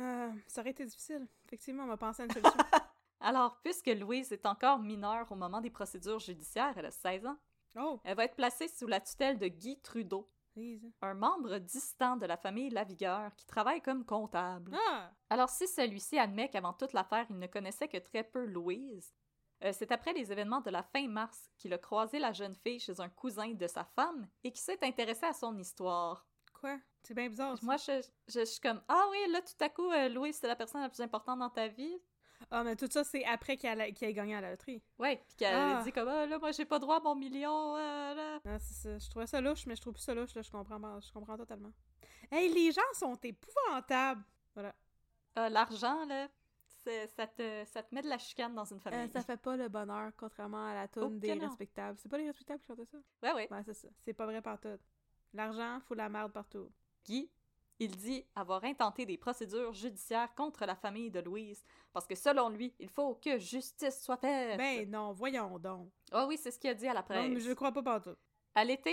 Ça aurait été difficile. Effectivement, on m'a pensé à une solution. Alors, puisque Louise est encore mineure au moment des procédures judiciaires, elle a 16 ans, Oh! elle va être placée sous la tutelle de Guy Trudeau, Lise. un membre distant de la famille Lavigueur qui travaille comme comptable. Ah! Alors, si celui-ci admet qu'avant toute l'affaire, il ne connaissait que très peu Louise, c'est après les événements de la fin mars qu'il a croisé la jeune fille chez un cousin de sa femme et qui s'est intéressé à son histoire. Quoi? C'est bien bizarre, ça. Moi, je suis comme, ah oui, là, tout à coup, Louise, c'est la personne la plus importante dans ta vie. Ah, mais tout ça, c'est après qu'elle ait gagné à la loterie. Ouais, puis qu'elle dit comme, ah, là, moi, j'ai pas droit à mon million, là. Ah, c'est ça. Je trouvais ça louche, mais je trouve plus ça louche, là. Je comprends totalement. Hey, les gens sont épouvantables! Voilà. L'argent, là, ça te met de la chicane dans une famille. Ça fait pas le bonheur, contrairement à la toune des respectables. C'est pas les respectables qui chantaient ça? Ouais. Ouais, c'est ça. C'est pas vrai partout. L'argent fout la merde partout. Guy, il dit avoir intenté des procédures judiciaires contre la famille de Louise, parce que selon lui, il faut que justice soit faite. Ben non, voyons donc. Ah oui, c'est ce qu'il a dit à la presse. Non, mais je crois pas partout. À l'été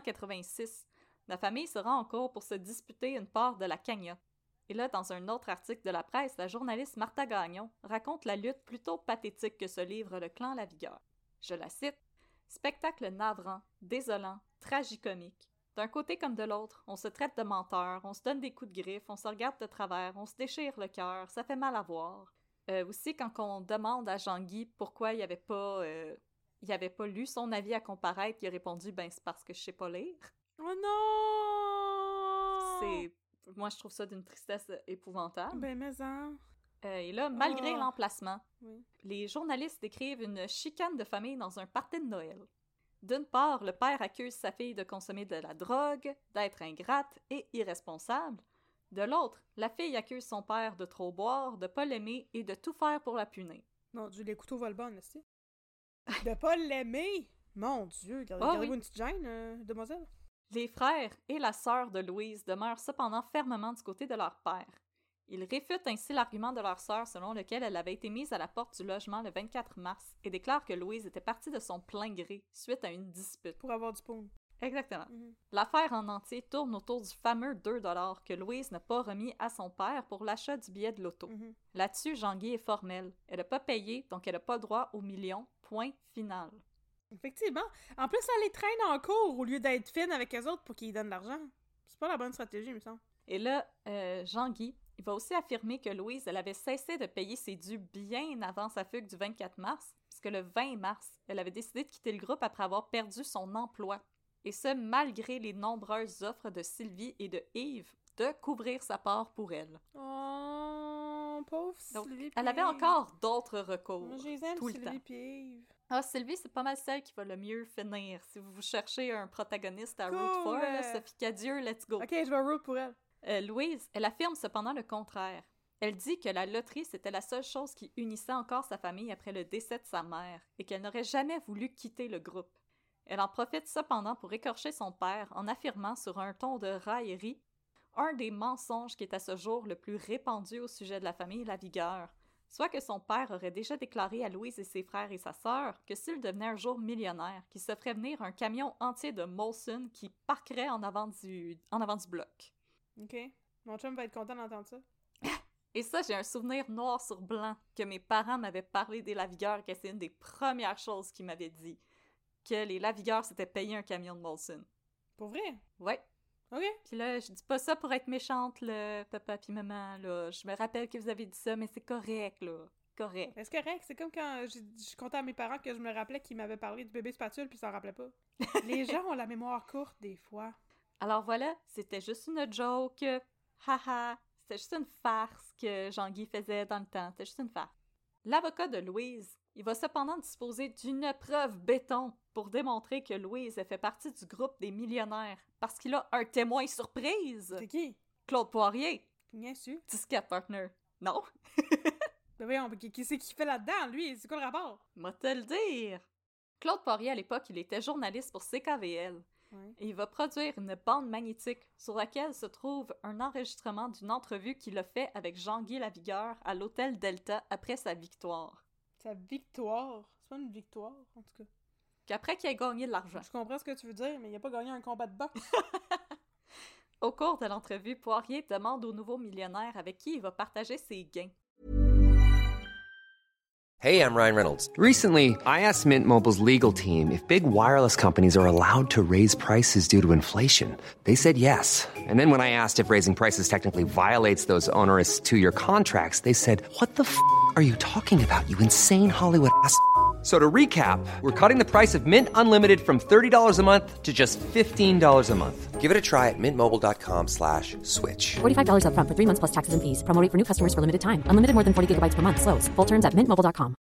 1986, la famille se rend en cours pour se disputer une part de la cagnotte. Et là, dans un autre article de la presse, la journaliste Martha Gagnon raconte la lutte plutôt pathétique que se livre le clan Lavigueur. Je la cite. « Spectacle navrant, désolant, tragicomique. D'un côté comme de l'autre, on se traite de menteurs, on se donne des coups de griffe, on se regarde de travers, on se déchire le cœur, ça fait mal à voir. Aussi, quand on demande à Jean-Guy pourquoi il avait pas lu son avis à comparaître, il a répondu « Ben, c'est parce que je sais pas lire. » Oh non! Moi, je trouve ça d'une tristesse épouvantable. Ben, mais hein. Et là, malgré l'emplacement, oui. Les journalistes décrivent une chicane de famille dans un party de Noël. D'une part, le père accuse sa fille de consommer de la drogue, d'être ingrate et irresponsable. De l'autre, la fille accuse son père de trop boire, de pas l'aimer et de tout faire pour la punir. Mon Dieu, les couteaux volent bon, aussi. De pas l'aimer! Mon Dieu, gardez-vous une petite gêne, demoiselle. Les frères et la sœur de Louise demeurent cependant fermement du côté de leur père. Ils réfutent ainsi l'argument de leur sœur selon lequel elle avait été mise à la porte du logement le 24 mars et déclarent que Louise était partie de son plein gré suite à une dispute. Pour avoir du pawn. Exactement. L'affaire en entier tourne autour du fameux 2$ que Louise n'a pas remis à son père pour l'achat du billet de l'auto. Là-dessus, Jean-Guy est formel. Elle n'a pas payé, donc elle n'a pas droit au million. Point final. Effectivement. En plus, elle les traîne en cours au lieu d'être fine avec eux autres pour qu'ils donnent l'argent. C'est pas la bonne stratégie, il me semble. Et là, Jean-Guy, il va aussi affirmer que Louise, elle avait cessé de payer ses dus bien avant sa fugue du 24 mars, puisque le 20 mars, elle avait décidé de quitter le groupe après avoir perdu son emploi. Et ce, malgré les nombreuses offres de Sylvie et de Yves de couvrir sa part pour elle. Oh, pauvre Sylvie. Donc, elle avait encore d'autres recours. Moi, je les aime, tout le Sylvie temps. et Yves. Ah, Sylvie, c'est pas mal celle qui va le mieux finir. Si vous cherchez un protagoniste à root for, Sophie Cadieux, let's go. Ok, je vais root pour elle. Louise, elle affirme cependant le contraire. Elle dit que la loterie, c'était la seule chose qui unissait encore sa famille après le décès de sa mère et qu'elle n'aurait jamais voulu quitter le groupe. Elle en profite cependant pour écorcher son père en affirmant sur un ton de raillerie un des mensonges qui est à ce jour le plus répandu au sujet de la famille Lavigueur, soit que son père aurait déjà déclaré à Louise et ses frères et sa sœur que s'il devenait un jour millionnaire, qu'il se ferait venir un camion entier de Molson qui parquerait en avant du bloc. Ok. Mon chum va être content d'entendre ça. Et ça, j'ai un souvenir noir sur blanc que mes parents m'avaient parlé des Lavigueur, que c'est une des premières choses qu'ils m'avaient dit. Que les Lavigueur s'étaient payé un camion de Molson. Pour vrai? Ouais. Ok. Puis là, je dis pas ça pour être méchante, là, papa puis maman, là. Je me rappelle que vous avez dit ça, mais c'est correct, là. Correct. C'est correct. C'est comme quand je comptais à mes parents que je me rappelais qu'ils m'avaient parlé du bébé spatule puis ils s'en rappelaient pas. Les gens ont la mémoire courte, des fois. Alors voilà, c'était juste une joke. Haha. C'était juste une farce que Jean-Guy faisait dans le temps. C'était juste une farce. L'avocat de Louise, Il va cependant disposer d'une preuve béton pour démontrer que Louise a fait partie du groupe des millionnaires, parce qu'il a un témoin surprise! C'est qui? Claude Poirier! Bien sûr. Disquette partner. Non? Ben voyons, qui c'est qui fait là-dedans, lui? C'est quoi le rapport? Moi te le dire! Claude Poirier, à l'époque, il était journaliste pour CKVL. Ouais. Et il va produire une bande magnétique sur laquelle se trouve un enregistrement d'une entrevue qu'il a fait avec Jean-Guy Lavigueur à l'Hôtel Delta après sa victoire. Sa victoire. C'est pas une victoire, en tout cas. Qu'après qu'il ait gagné de l'argent. Je comprends ce que tu veux dire, mais il a pas gagné un combat de boxe. Au cours de l'entrevue, Poirier demande au nouveau millionnaire avec qui il va partager ses gains. Hey, I'm Ryan Reynolds. Recently, I asked Mint Mobile's legal team if big wireless companies are allowed to raise prices due to inflation. They said yes. And then when I asked if raising prices technically violates those onerous two-year contracts, they said, "What the f*** are you talking about, you insane Hollywood ass?" So to recap, we're cutting the price of Mint Unlimited from $30 a month to just $15 a month. Give it a try at mintmobile.com/switch. $45 up front for 3 months plus taxes and fees. Promo rate for new customers for limited time. Unlimited more than 40 gigabytes per month. Slows full terms at mintmobile.com.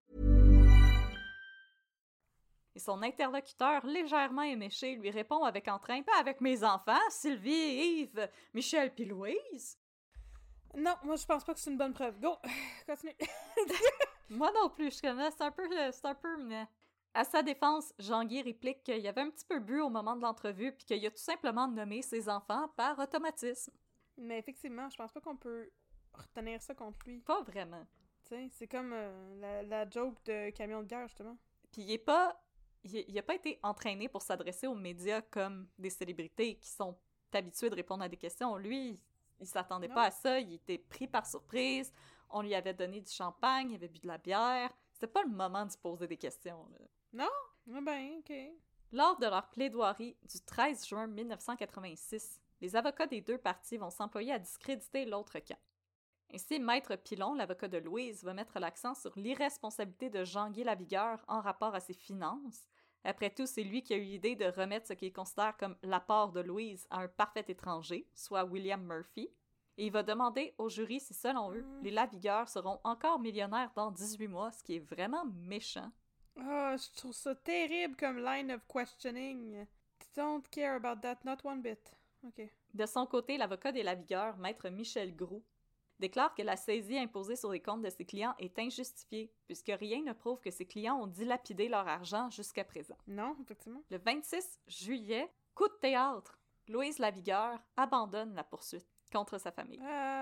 Et son interlocuteur, légèrement éméché, lui répond avec entrain, pas avec mes enfants, Sylvie, Yves, Michel puis Louise. Non, moi je pense pas que c'est une bonne preuve. Go! Continue. Moi non plus, je connais, c'est un peu, mais... À sa défense, Jean-Guy réplique qu'il y avait un petit peu bu au moment de l'entrevue puis qu'il a tout simplement nommé ses enfants par automatisme. Mais effectivement, je pense pas qu'on peut retenir ça contre lui. Pas vraiment. Tu sais, c'est comme la joke de camion de guerre, justement. Puis il a pas été entraîné pour s'adresser aux médias comme des célébrités qui sont habitués de répondre à des questions. Lui, il s'attendait pas à ça, il était pris par surprise, on lui avait donné du champagne, il avait bu de la bière. C'était pas le moment de se poser des questions, là. Non? Ah ben, ok. Lors de leur plaidoirie du 13 juin 1986, les avocats des deux parties vont s'employer à discréditer l'autre camp. Ainsi, Maître Pilon, l'avocat de Louise, va mettre l'accent sur l'irresponsabilité de Jean-Guy Lavigueur en rapport à ses finances. Après tout, c'est lui qui a eu l'idée de remettre ce qu'il considère comme l'apport de Louise à un parfait étranger, soit William Murphy. Et il va demander au jury si, selon eux, les Lavigueur seront encore millionnaires dans 18 mois, ce qui est vraiment méchant. Ah, je trouve ça terrible comme line of questioning. Don't care about that, not one bit. Ok. De son côté, l'avocat des Lavigueur, Maître Michel Groux, déclare que la saisie imposée sur les comptes de ses clients est injustifiée, puisque rien ne prouve que ses clients ont dilapidé leur argent jusqu'à présent. Non, effectivement. Le 26 juillet, coup de théâtre, Louise Lavigueur abandonne la poursuite contre sa famille.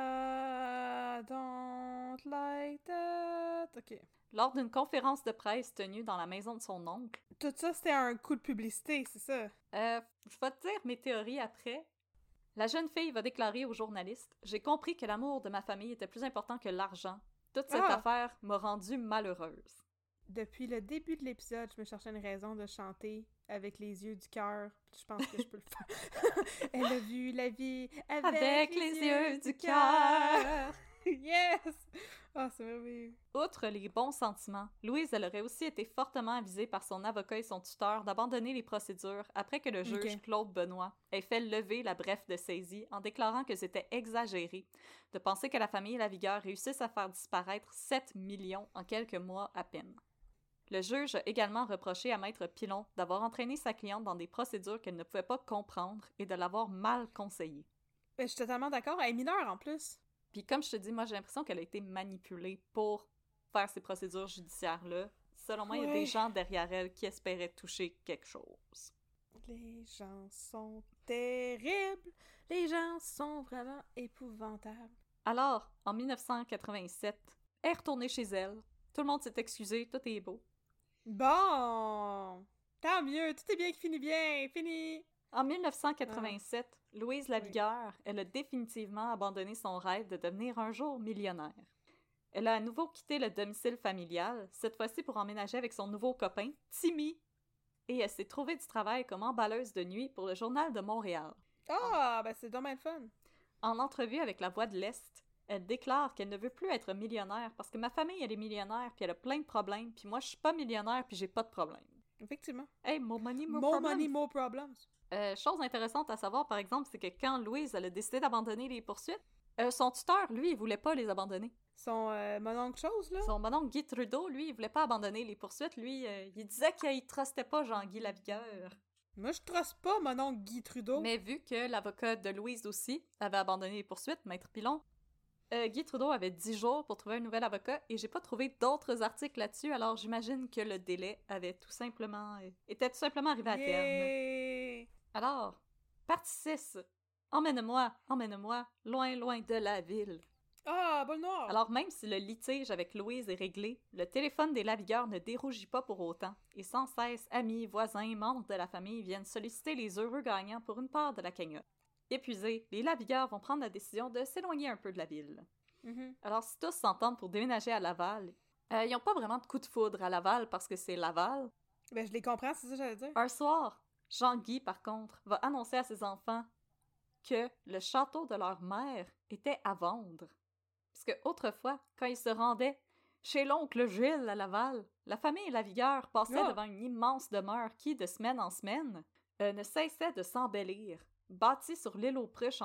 Don't like that. Ok. Lors d'une conférence de presse tenue dans la maison de son oncle. Tout ça, c'était un coup de publicité, c'est ça? Je vais te dire mes théories après. La jeune fille va déclarer aux journalistes « J'ai compris que l'amour de ma famille était plus important que l'argent. Toute cette affaire m'a rendue malheureuse. » Depuis le début de l'épisode, je me cherchais une raison de chanter avec les yeux du cœur. Je pense que je peux le faire. Elle a vu la vie avec les yeux du cœur. Yes! Ah, c'est merveilleux. Outre les bons sentiments, Louise, elle aurait aussi été fortement avisée par son avocat et son tuteur d'abandonner les procédures après que le juge Claude Benoît ait fait lever la brève de saisie en déclarant que c'était exagéré de penser que la famille Lavigueur réussisse à faire disparaître 7 millions en quelques mois à peine. Le juge a également reproché à Maître Pilon d'avoir entraîné sa cliente dans des procédures qu'elle ne pouvait pas comprendre et de l'avoir mal conseillée. Je suis totalement d'accord. Elle est mineure en plus. Puis comme je te dis, moi j'ai l'impression qu'elle a été manipulée pour faire ces procédures judiciaires-là. Selon moi, il y a des gens derrière elle qui espéraient toucher quelque chose. Les gens sont terribles. Les gens sont vraiment épouvantables. Alors, en 1987, elle est retournée chez elle. Tout le monde s'est excusé, tout est beau. Bon! Tant mieux, tout est bien qui finit bien, fini! En 1987, Louise Lavigueur, elle a définitivement abandonné son rêve de devenir un jour millionnaire. Elle a à nouveau quitté le domicile familial, cette fois-ci pour emménager avec son nouveau copain, Timmy. Et elle s'est trouvée du travail comme emballeuse de nuit pour le Journal de Montréal. Ah, ben c'est dommage fun! En entrevue avec La Voix de l'Est, elle déclare qu'elle ne veut plus être millionnaire parce que ma famille, elle est millionnaire puis elle a plein de problèmes, puis moi, je suis pas millionnaire puis j'ai pas de problème. Effectivement. Hey, more money, more More problems. money, more problems. Chose intéressante à savoir, par exemple, c'est que quand Louise elle a décidé d'abandonner les poursuites, son tuteur, lui, il voulait pas les abandonner. Son mononcle chose, là. Son mononcle Guy Trudeau, lui, il voulait pas abandonner les poursuites. Lui, il disait qu'il trustait pas Jean-Guy Lavigueur. Moi, je truste pas mononcle Guy Trudeau. Mais vu que l'avocat de Louise aussi avait abandonné les poursuites, Maître Pilon, Guy Trudeau avait 10 jours pour trouver un nouvel avocat et j'ai pas trouvé d'autres articles là-dessus, alors j'imagine que le délai était tout simplement arrivé à terme. Yeah! Alors, partie 6. Emmène-moi, loin, loin de la ville. Ah, bol noir! Alors même si le litige avec Louise est réglé, le téléphone des Lavigueur ne dérougit pas pour autant, et sans cesse, amis, voisins, membres de la famille viennent solliciter les heureux gagnants pour une part de la cagnotte. Épuisés, les Lavigueur vont prendre la décision de s'éloigner un peu de la ville. Alors si tous s'entendent pour déménager à Laval, ils n'ont pas vraiment de coup de foudre à Laval parce que c'est Laval. Ben, je les comprends, c'est ça que j'allais dire. Un soir, Jean-Guy, par contre, va annoncer à ses enfants que le château de leur mère était à vendre. Parce que autrefois, quand ils se rendaient chez l'oncle Gilles à Laval, la famille Lavigueur passait devant une immense demeure qui, de semaine en semaine, ne cessait de s'embellir. Bâtie sur l'île aux Pruches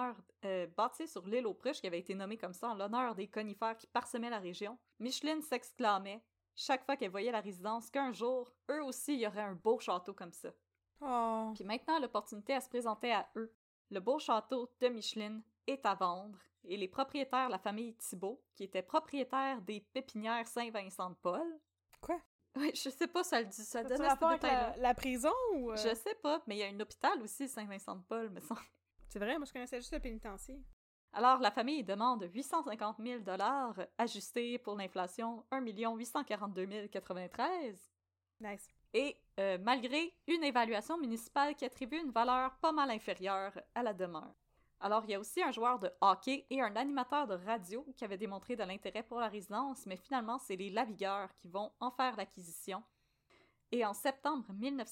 qui avait été nommée comme ça en l'honneur des conifères qui parsemaient la région, Micheline s'exclamait, chaque fois qu'elle voyait la résidence, qu'un jour, eux aussi, il y aurait un beau château comme ça. Oh. Puis maintenant, l'opportunité, elle se présentait à eux. Le beau château de Micheline est à vendre, et les propriétaires, la famille Thibault, qui était propriétaire des pépinières Saint-Vincent-de-Paul... Quoi? Oui, je sais pas, ça donnait ce rapport avec détail-là. la prison ou... Je sais pas, mais il y a un hôpital aussi, Saint-Vincent-de-Paul, me semble. C'est vrai, moi je connaissais juste le pénitencier. Alors, la famille demande 850 000 $, ajusté pour l'inflation 1 842 093. Nice. Et malgré une évaluation municipale qui attribue une valeur pas mal inférieure à la demeure. Alors, il y a aussi un joueur de hockey et un animateur de radio qui avaient démontré de l'intérêt pour la résidence, mais finalement, c'est les Lavigueur qui vont en faire l'acquisition. Et en septembre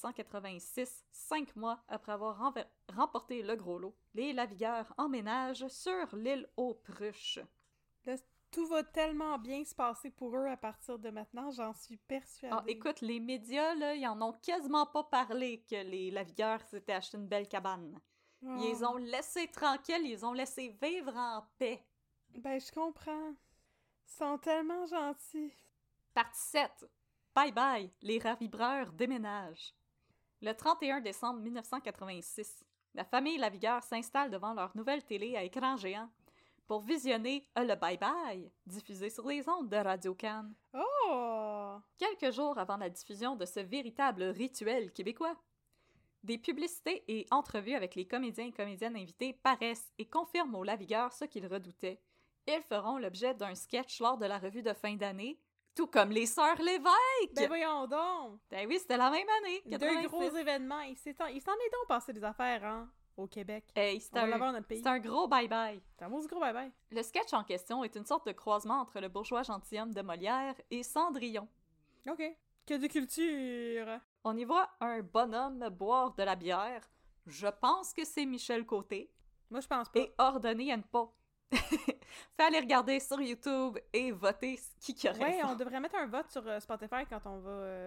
1986, 5 mois après avoir remporté le gros lot, les Lavigueur emménagent sur l'île aux Pruches. Là, tout va tellement bien se passer pour eux à partir de maintenant, j'en suis persuadée. Ah, écoute, les médias, là, ils en ont quasiment pas parlé que les Lavigueur s'étaient acheté une belle cabane. Oh. Ils les ont laissés tranquilles, ils les ont laissés vivre en paix. Ben, je comprends. Ils sont tellement gentils. Partie 7. Bye bye, les Ravibreurs déménagent. Le 31 décembre 1986, la famille Lavigueur s'installe devant leur nouvelle télé à écran géant pour visionner le Bye Bye, diffusé sur les ondes de Radio-Can. Oh! Quelques jours avant la diffusion de ce véritable rituel québécois, des publicités et entrevues avec les comédiens et comédiennes invités paraissent et confirment aux Lavigueur ce qu'ils redoutaient. Ils feront l'objet d'un sketch lors de la revue de fin d'année, tout comme les Sœurs Lévesque! Ben voyons donc! Ben oui, c'était la même année, 86. Deux gros événements. Il s'en est donc passé des affaires, hein, au Québec. Hey, On va l'avoir dans notre pays. c'est un gros bye-bye. C'est un beau gros bye-bye. Le sketch en question est une sorte de croisement entre le bourgeois gentilhomme de Molière et Cendrillon. OK. Que de culture! On y voit un bonhomme boire de la bière. Je pense que c'est Michel Côté. Moi, je pense pas. Et ordonner à ne pas. Fait aller regarder sur YouTube et voter qui a raison. Ouais, on devrait mettre un vote sur Spotify quand on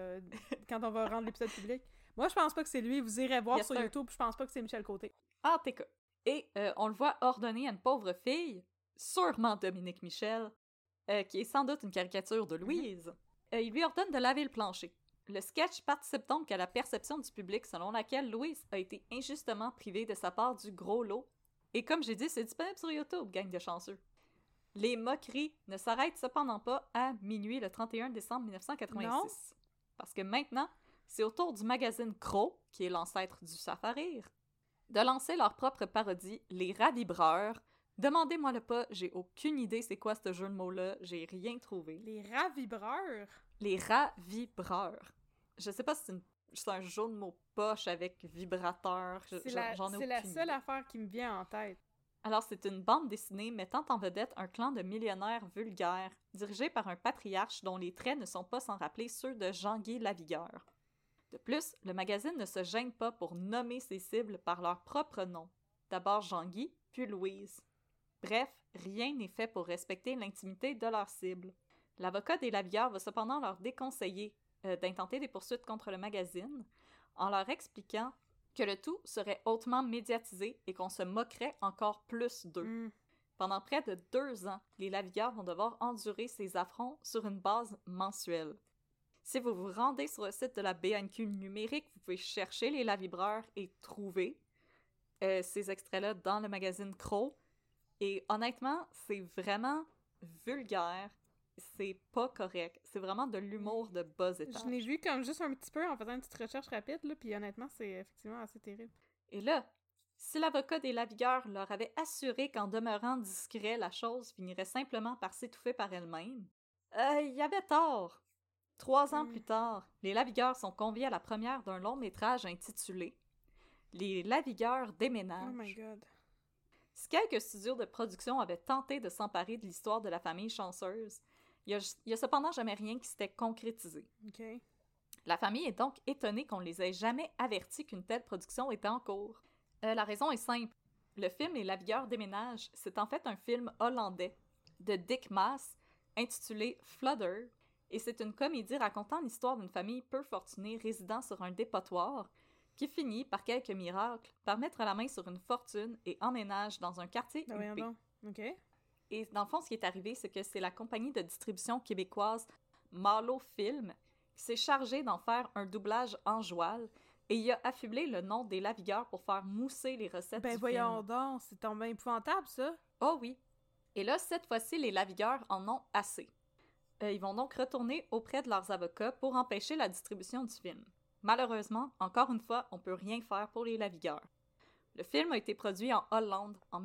va rendre l'épisode public. Moi, je pense pas que c'est lui. Vous irez voir Yes, sur sir. YouTube, je pense pas que c'est Michel Côté. Ah, t'es cas. Et on le voit ordonner à une pauvre fille, sûrement Dominique Michel, qui est sans doute une caricature de Louise. Il lui ordonne de laver le plancher. Le sketch participe donc à la perception du public selon laquelle Louise a été injustement privée de sa part du gros lot. Et comme j'ai dit, c'est disponible sur YouTube, gang de chanceux. Les moqueries ne s'arrêtent cependant pas à minuit le 31 décembre 1986. Non. Parce que maintenant, c'est au tour du magazine Crow, qui est l'ancêtre du Safarir, de lancer leur propre parodie, Les Ravibreurs. Demandez-moi le pas, j'ai aucune idée c'est quoi ce jeu de mots-là, j'ai rien trouvé. Les Ravibreurs? Les Ravibreurs. Je sais pas si c'est un jeu de mots poche avec vibrateur. C'est J'en ai la aucune seule idée. affaire qui me vient en tête. Alors, c'est une bande dessinée mettant en vedette un clan de millionnaires vulgaires, dirigé par un patriarche dont les traits ne sont pas sans rappeler ceux de Jean-Guy Lavigueur. De plus, le magazine ne se gêne pas pour nommer ses cibles par leur propre nom. D'abord Jean-Guy, puis Louise. Bref, rien n'est fait pour respecter l'intimité de leurs cibles. L'avocat des Lavigueur va cependant leur déconseiller d'intenter des poursuites contre le magazine en leur expliquant que le tout serait hautement médiatisé et qu'on se moquerait encore plus d'eux. Pendant près de 2 ans, les lavigueurs vont devoir endurer ces affronts sur une base mensuelle. Si vous vous rendez sur le site de la BNQ numérique, vous pouvez chercher les lavibreurs et trouver ces extraits-là dans le magazine Crow. Et honnêtement, c'est vraiment vulgaire. C'est pas correct. C'est vraiment de l'humour de bas étage. Je l'ai vu comme juste un petit peu en faisant une petite recherche rapide, là, puis honnêtement, c'est effectivement assez terrible. Et là, si l'avocat des lavigueurs leur avait assuré qu'en demeurant discret, la chose finirait simplement par s'étouffer par elle-même, il y avait tort. 3 ans plus tard, les lavigueurs sont conviés à la première d'un long métrage intitulé « Les lavigueurs déménagent ». Oh my god. Si quelques studios de production avaient tenté de s'emparer de l'histoire de la famille chanceuse, il y a cependant jamais rien qui s'était concrétisé. OK. La famille est donc étonnée qu'on ne les ait jamais avertis qu'une telle production était en cours. La raison est simple. Le film Les Lavigueurs déménagent, c'est en fait un film hollandais de Dick Maas intitulé Fludder, et c'est une comédie racontant l'histoire d'une famille peu fortunée résidant sur un dépotoir qui finit, par quelques miracles, par mettre la main sur une fortune et emménage dans un quartier huppé. OK. Et dans le fond, ce qui est arrivé, c'est que c'est la compagnie de distribution québécoise Marlowe Film qui s'est chargée d'en faire un doublage en joual et il a affublé le nom des lavigueurs pour faire mousser les recettes du film. Ben voyons donc, c'est tombé épouvantable, ça! Oh oui! Et là, cette fois-ci, les lavigueurs en ont assez. Ils vont donc retourner auprès de leurs avocats pour empêcher la distribution du film. Malheureusement, encore une fois, on peut rien faire pour les lavigueurs. Le film a été produit en Hollande en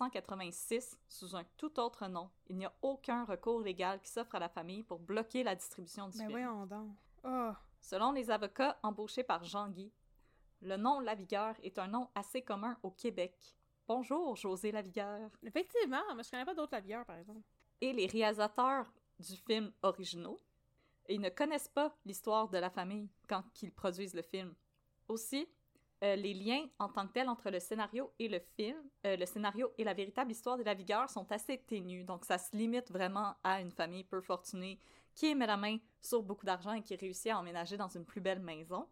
1986 sous un tout autre nom. Il n'y a aucun recours légal qui s'offre à la famille pour bloquer la distribution du film. Voyons donc. Oh. Selon les avocats embauchés par Jean-Guy, le nom Lavigueur est un nom assez commun au Québec. Bonjour, José Lavigueur. Effectivement, mais je connais pas d'autres lavigueurs, par exemple. Et les réalisateurs du film originaux, ils ne connaissent pas l'histoire de la famille quand ils produisent le film. Aussi, les liens en tant que tels entre le scénario et le film, le scénario et la véritable histoire des Lavigueurs sont assez ténus, donc ça se limite vraiment à une famille peu fortunée qui met la main sur beaucoup d'argent et qui réussit à emménager dans une plus belle maison.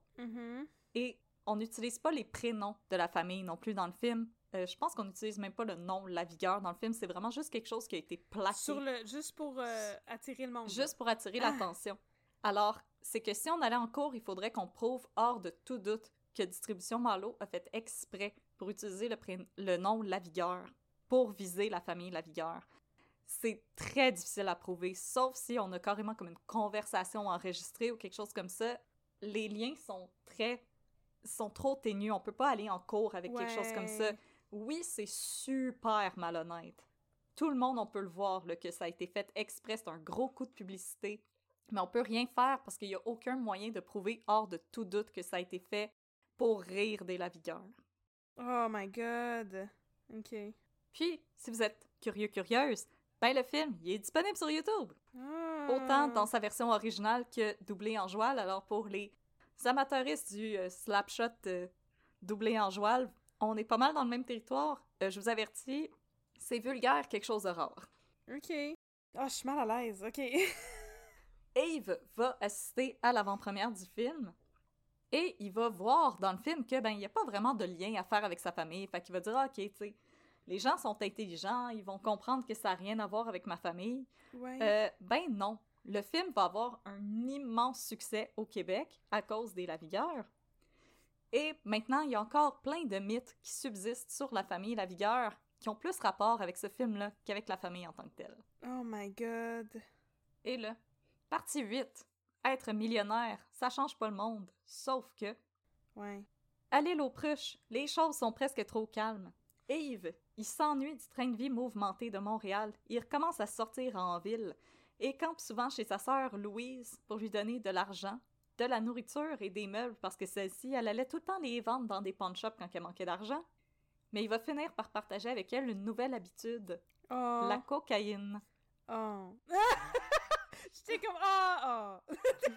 Et on n'utilise pas les prénoms de la famille non plus dans le film. Je pense qu'on n'utilise même pas le nom Lavigueur dans le film, c'est vraiment juste quelque chose qui a été plaqué. Juste pour attirer le monde. Juste pour attirer l'attention. Alors, c'est que si on allait en cours, il faudrait qu'on prouve hors de tout doute que Distribution Marlowe a fait exprès pour utiliser le nom Lavigueur pour viser la famille Lavigueur. C'est très difficile à prouver, sauf si on a carrément comme une conversation enregistrée ou quelque chose comme ça. Les liens sont trop ténus, on peut pas aller en cours avec quelque chose comme ça. Oui, c'est super malhonnête. Tout le monde, on peut le voir, là, que ça a été fait exprès, c'est un gros coup de publicité. Mais on peut rien faire parce qu'il y a aucun moyen de prouver hors de tout doute que ça a été fait pour rire des Lavigueurs. Oh my god. OK. Puis, si vous êtes curieuse, ben le film, il est disponible sur YouTube. Autant dans sa version originale que doublé en joual. Alors pour les amateuristes du slapshot doublé en joual, on est pas mal dans le même territoire. Je vous avertis, c'est vulgaire, quelque chose de rare. OK. Oh, je suis mal à l'aise. OK. Ave va assister à l'avant-première du film et il va voir dans le film que, il n'y a pas vraiment de lien à faire avec sa famille. Fait qu'il va dire, OK, tu sais, les gens sont intelligents, ils vont comprendre que ça n'a rien à voir avec ma famille. Ouais. Non. Le film va avoir un immense succès au Québec à cause des Lavigueurs. Et maintenant, il y a encore plein de mythes qui subsistent sur la famille Lavigueur qui ont plus rapport avec ce film-là qu'avec la famille en tant que telle. Oh my god. Et là, partie 8. Être millionnaire, ça change pas le monde. Sauf que... Ouais. À l'île aux Pruches, les choses sont presque trop calmes. Yves, il s'ennuie du train de vie mouvementé de Montréal. Il recommence à sortir en ville et campe souvent chez sa sœur Louise pour lui donner de l'argent, de la nourriture et des meubles parce que celle-ci, elle allait tout le temps les vendre dans des pawn-shops quand elle manquait d'argent. Mais il va finir par partager avec elle une nouvelle habitude. Oh. La cocaïne. Oh. J'étais comme... Ah! Oh.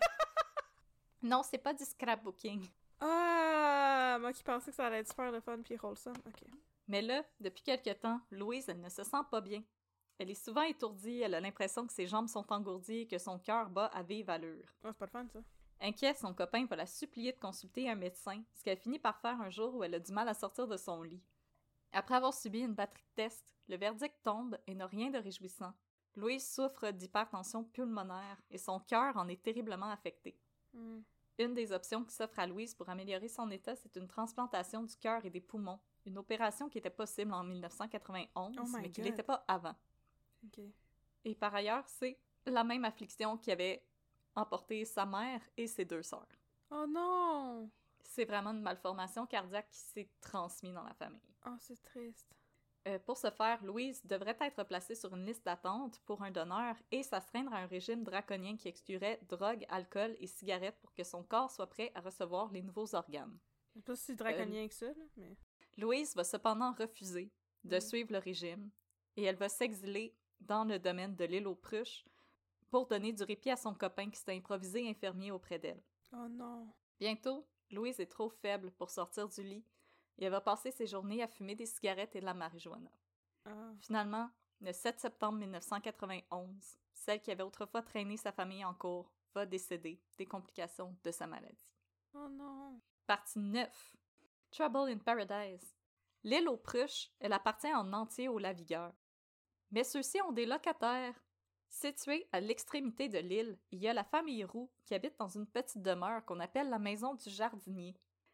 Non, c'est pas du scrapbooking. Ah! Moi qui pensais que ça allait être super le fun puis wholesome. OK. Mais là, depuis quelque temps, Louise, elle ne se sent pas bien. Elle est souvent étourdie, elle a l'impression que ses jambes sont engourdies et que son cœur bat à vive allure. Oh, c'est pas le fun, ça. Inquiet, son copain va la supplier de consulter un médecin, ce qu'elle finit par faire un jour où elle a du mal à sortir de son lit. Après avoir subi une batterie de tests, le verdict tombe et n'a rien de réjouissant. Louise souffre d'hypertension pulmonaire et son cœur en est terriblement affecté. Une des options qui s'offre à Louise pour améliorer son état, c'est une transplantation du cœur et des poumons, une opération qui était possible en 1991, mais qui l'était pas avant. Okay. Et par ailleurs, c'est la même affliction qui avait emporté sa mère et ses 2 sœurs. Oh non! C'est vraiment une malformation cardiaque qui s'est transmise dans la famille. Oh, c'est triste. Pour ce faire, Louise devrait être placée sur une liste d'attente pour un donneur et s'astreindre à un régime draconien qui exclurait drogue, alcool et cigarettes pour que son corps soit prêt à recevoir les nouveaux organes. Je sais pas si c'est draconien que ça, là, mais... Louise va cependant refuser de suivre le régime et elle va s'exiler dans le domaine de l'île aux Pruches pour donner du répit à son copain qui s'est improvisé infirmier auprès d'elle. Oh non! Bientôt, Louise est trop faible pour sortir du lit et elle va passer ses journées à fumer des cigarettes et de la marijuana. Finalement, le 7 septembre 1991, celle qui avait autrefois traîné sa famille en cours va décéder des complications de sa maladie. Oh non! Partie 9. Trouble in Paradise. L'île aux Pruches, elle appartient en entier aux Lavigueur. Mais ceux-ci ont des locataires. Située à l'extrémité de l'île, il y a la famille Roux qui habite dans une petite demeure qu'on appelle la maison du jardinier.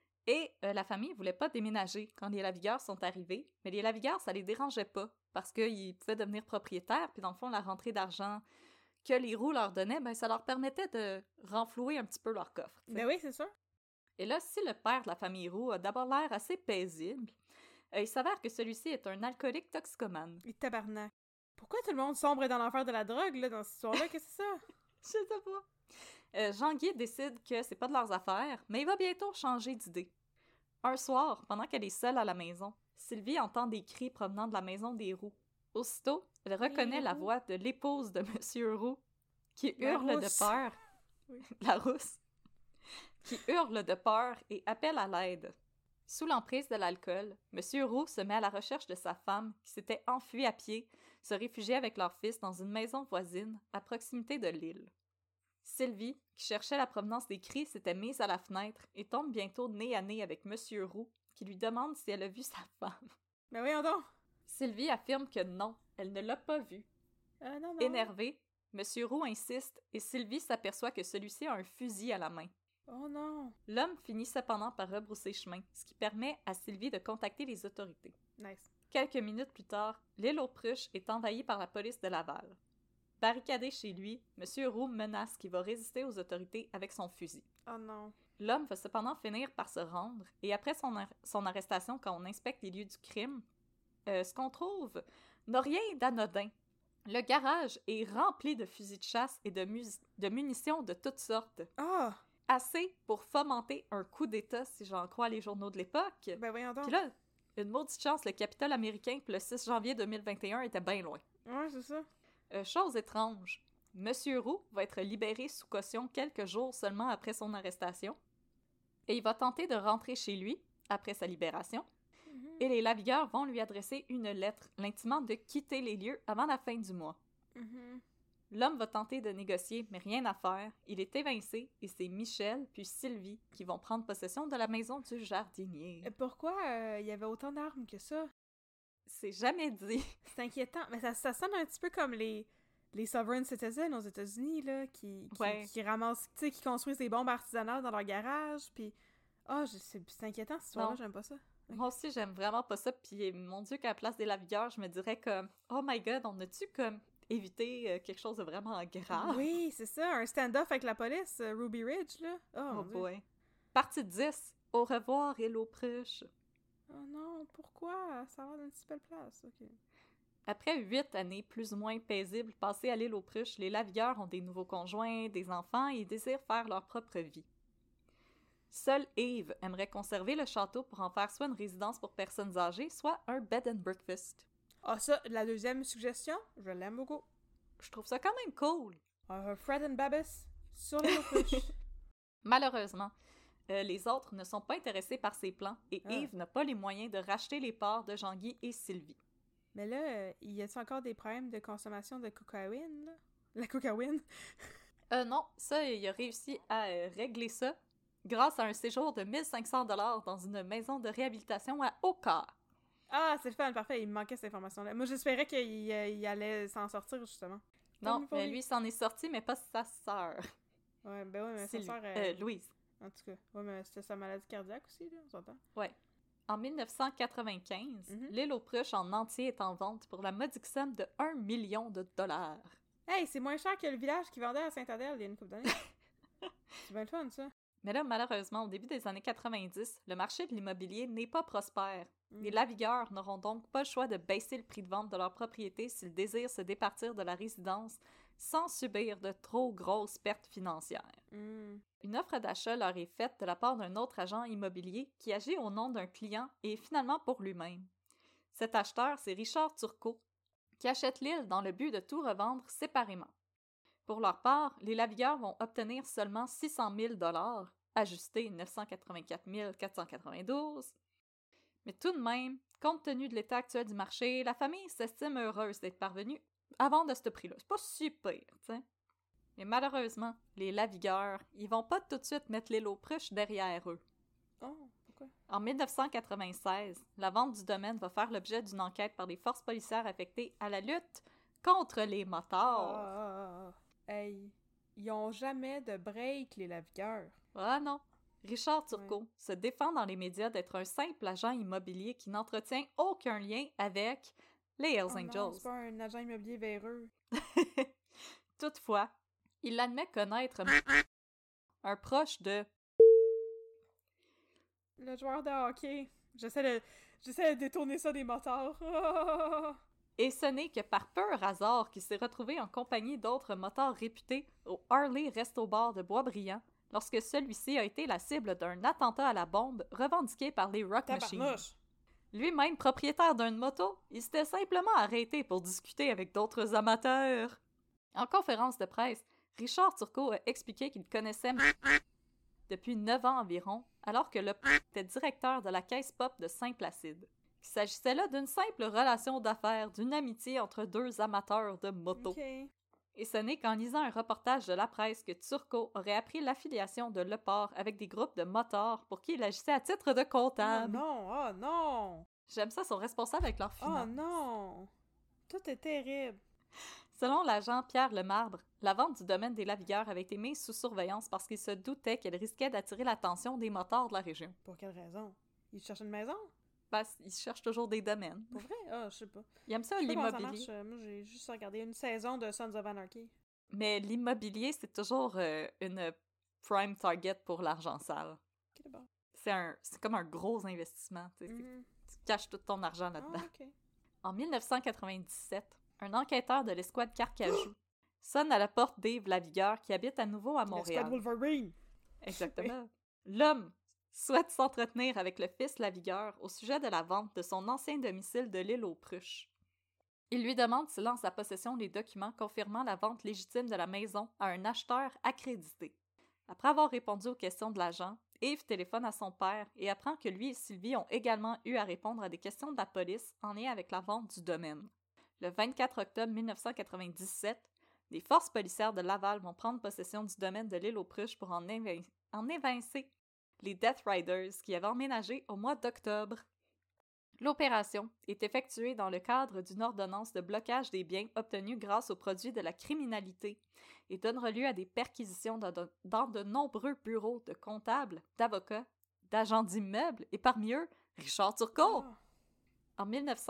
Et la famille voulait pas déménager quand les Lavigueur sont arrivés, mais les Lavigueur, ça les dérangeait pas, parce qu'ils pouvaient devenir propriétaires, puis dans le fond, la rentrée d'argent que les Roux leur donnaient, ben ça leur permettait de renflouer un petit peu leur coffre. T'sais. Ben oui, c'est sûr. Et là, si le père de la famille Roux a d'abord l'air assez paisible, il s'avère que celui-ci est un alcoolique toxicomane. Et tabarnak. Pourquoi tout le monde sombre dans l'enfer de la drogue, là, dans cette histoire-là? Qu'est-ce que c'est ça? Je sais pas. Jean-Guy décide que c'est pas de leurs affaires, mais il va bientôt changer d'idée. Un soir, pendant qu'elle est seule à la maison, Sylvie entend des cris provenant de la maison des Roux. Aussitôt, elle reconnaît la voix de l'épouse de Monsieur Roux, qui hurle de peur. Oui. La rousse. Qui hurle de peur et appelle à l'aide. Sous l'emprise de l'alcool, Monsieur Roux se met à la recherche de sa femme qui s'était enfuie à pied, se réfugier avec leur fils dans une maison voisine à proximité de l'île. Sylvie, qui cherchait la provenance des cris, s'était mise à la fenêtre et tombe bientôt nez à nez avec Monsieur Roux, qui lui demande si elle a vu sa femme. Ben voyons donc! Sylvie affirme que non, elle ne l'a pas vue. Non. Énervé, Monsieur Roux insiste et Sylvie s'aperçoit que celui-ci a un fusil à la main. Oh non! L'homme finit cependant par rebrousser chemin, ce qui permet à Sylvie de contacter les autorités. Nice. Quelques minutes plus tard, l'île aux Pruches est envahie par la police de Laval. Barricadé chez lui, M. Roux menace qu'il va résister aux autorités avec son fusil. Oh non. L'homme va cependant finir par se rendre, et après son arrestation, quand on inspecte les lieux du crime, ce qu'on trouve n'a rien d'anodin. Le garage est rempli de fusils de chasse et de munitions de toutes sortes. Ah! Assez pour fomenter un coup d'État, si j'en crois les journaux de l'époque. Ben voyons donc. Puis là, une maudite chance, le Capitole américain, le 6 janvier 2021, était bien loin. Ouais, c'est ça. Chose étrange, Monsieur Roux va être libéré sous caution quelques jours seulement après son arrestation, et il va tenter de rentrer chez lui, après sa libération, et les Lavigueur vont lui adresser une lettre l'intimant de quitter les lieux avant la fin du mois. L'homme va tenter de négocier, mais rien à faire. Il est évincé et c'est Michel puis Sylvie qui vont prendre possession de la maison du jardinier. Pourquoi il y avait autant d'armes que ça? C'est jamais dit. C'est inquiétant. Mais ça sonne un petit peu comme les sovereign citizens aux États-Unis, là, qui ramassent, tu sais, qui construisent des bombes artisanales dans leur garage, puis... c'est inquiétant, cette histoire-là, j'aime pas ça. Moi aussi, j'aime vraiment pas ça, puis mon Dieu, qu'à la place des Lavigueur, je me dirais comme « Oh my God, on a-tu comme... » éviter quelque chose de vraiment grave. Oui, c'est ça, un stand-off avec la police, Ruby Ridge, là. Oh boy. Partie 10. Au revoir, île aux Pruches. Oh non, pourquoi? Ça a l'air d'une si belle place, ok. Après 8 années plus ou moins paisibles passées à l'île aux Pruches, les Lavigueur ont des nouveaux conjoints, des enfants et désirent faire leur propre vie. Seule Eve aimerait conserver le château pour en faire soit une résidence pour personnes âgées, soit un bed and breakfast. Ah ça, la deuxième suggestion, je l'aime beaucoup. Je trouve ça quand même cool. Fred and Babis sur les Pruches. Malheureusement, les autres ne sont pas intéressés par ces plans et Eve n'a pas les moyens de racheter les parts de Jean-Guy et Sylvie. Mais là, y a-t-il encore des problèmes de consommation de cocaïne, là? La cocaïne? Non, ça, il a réussi à régler ça grâce à un séjour de 1500 $ dans une maison de réhabilitation à Oka. Ah, c'est le fun, parfait, il me manquait cette information-là. Moi, j'espérais qu'il allait s'en sortir, justement. Non, mais lui s'en est sorti, mais pas sa sœur. Ouais, ben ouais, mais C'est sa sœur... Louise. En tout cas, ouais, mais c'était sa maladie cardiaque aussi, là, on s'entend? Ouais. En 1995, l'île aux Pruches en entier est en vente pour la modique somme de 1 million de $. Hey, c'est moins cher que le village qui vendait à Saint-Adèle il y a une couple d'années. C'est bien le fun, ça. Mais là, malheureusement, au début des années 90, le marché de l'immobilier n'est pas prospère. Les lavigueurs n'auront donc pas le choix de baisser le prix de vente de leur propriété s'ils désirent se départir de la résidence sans subir de trop grosses pertes financières. Une offre d'achat leur est faite de la part d'un autre agent immobilier qui agit au nom d'un client et finalement pour lui-même. Cet acheteur, c'est Richard Turcot, qui achète l'île dans le but de tout revendre séparément. Pour leur part, les lavigueurs vont obtenir seulement 600 000 $, ajusté 984 492. Mais tout de même, compte tenu de l'état actuel du marché, la famille s'estime heureuse d'être parvenue à vendre à ce prix-là. C'est pas super, tu sais. Mais malheureusement, les lavigueurs, ils vont pas tout de suite mettre l'île aux Pruches derrière eux. Oh, pourquoi? En 1996, la vente du domaine va faire l'objet d'une enquête par les forces policières affectées à la lutte contre les motards. Hey, ils ont jamais de break, les lavigueurs. Ah non! Richard Turcot se défend dans les médias d'être un simple agent immobilier qui n'entretient aucun lien avec les Hells Angels. Non, c'est pas un agent immobilier véreux. Toutefois, il admet connaître un proche de le joueur de hockey. J'essaie de détourner ça des motards. Et ce n'est que par pur hasard qu'il s'est retrouvé en compagnie d'autres motards réputés au Harley Resto Bar de Boisbriand lorsque celui-ci a été la cible d'un attentat à la bombe revendiqué par les Rock Machines. Lui-même propriétaire d'une moto, il s'était simplement arrêté pour discuter avec d'autres amateurs. En conférence de presse, Richard Turcot a expliqué qu'il connaissait depuis 9 ans environ, alors que le était directeur de la caisse pop de Saint-Placide. Il s'agissait là d'une simple relation d'affaires, d'une amitié entre deux amateurs de moto. Okay. Et ce n'est qu'en lisant un reportage de la presse que Turcot aurait appris l'affiliation de Leport avec des groupes de motards pour qui il agissait à titre de comptable. Oh non! J'aime ça, ils sont responsables avec leurs finances. Oh non! Tout est terrible. Selon l'agent Pierre Lemarbre, la vente du domaine des lavigueurs avait été mise sous surveillance parce qu'il se doutait qu'elle risquait d'attirer l'attention des motards de la région. Pour quelle raison? Ils cherchent une maison? Ben, ils cherchent toujours des domaines. Pour vrai? Ah, je sais pas. Ils aiment ça, l'immobilier. Moi, j'ai juste regardé une saison de Sons of Anarchy. Mais l'immobilier, c'est toujours une prime target pour l'argent sale. Okay, d'abord. C'est comme un gros investissement. Tu caches tout ton argent là-dedans. Ah, okay. En 1997, un enquêteur de l'escouade Carcajou sonne à la porte d'Yves Lavigueur qui habite à nouveau à Montréal. L'escouade Wolverine! Exactement. L'homme souhaite s'entretenir avec le fils Lavigueur au sujet de la vente de son ancien domicile de l'île aux Pruches. Il lui demande s'il a en sa possession les documents confirmant la vente légitime de la maison à un acheteur accrédité. Après avoir répondu aux questions de l'agent, Yves téléphone à son père et apprend que lui et Sylvie ont également eu à répondre à des questions de la police en lien avec la vente du domaine. Le 24 octobre 1997, les forces policières de Laval vont prendre possession du domaine de l'île aux Pruches pour en évincer les Death Riders qui avaient emménagé au mois d'octobre. L'opération est effectuée dans le cadre d'une ordonnance de blocage des biens obtenue grâce aux produits de la criminalité et donnera lieu à des perquisitions dans de nombreux bureaux de comptables, d'avocats, d'agents d'immeubles et parmi eux, Richard Turcot. Oh. En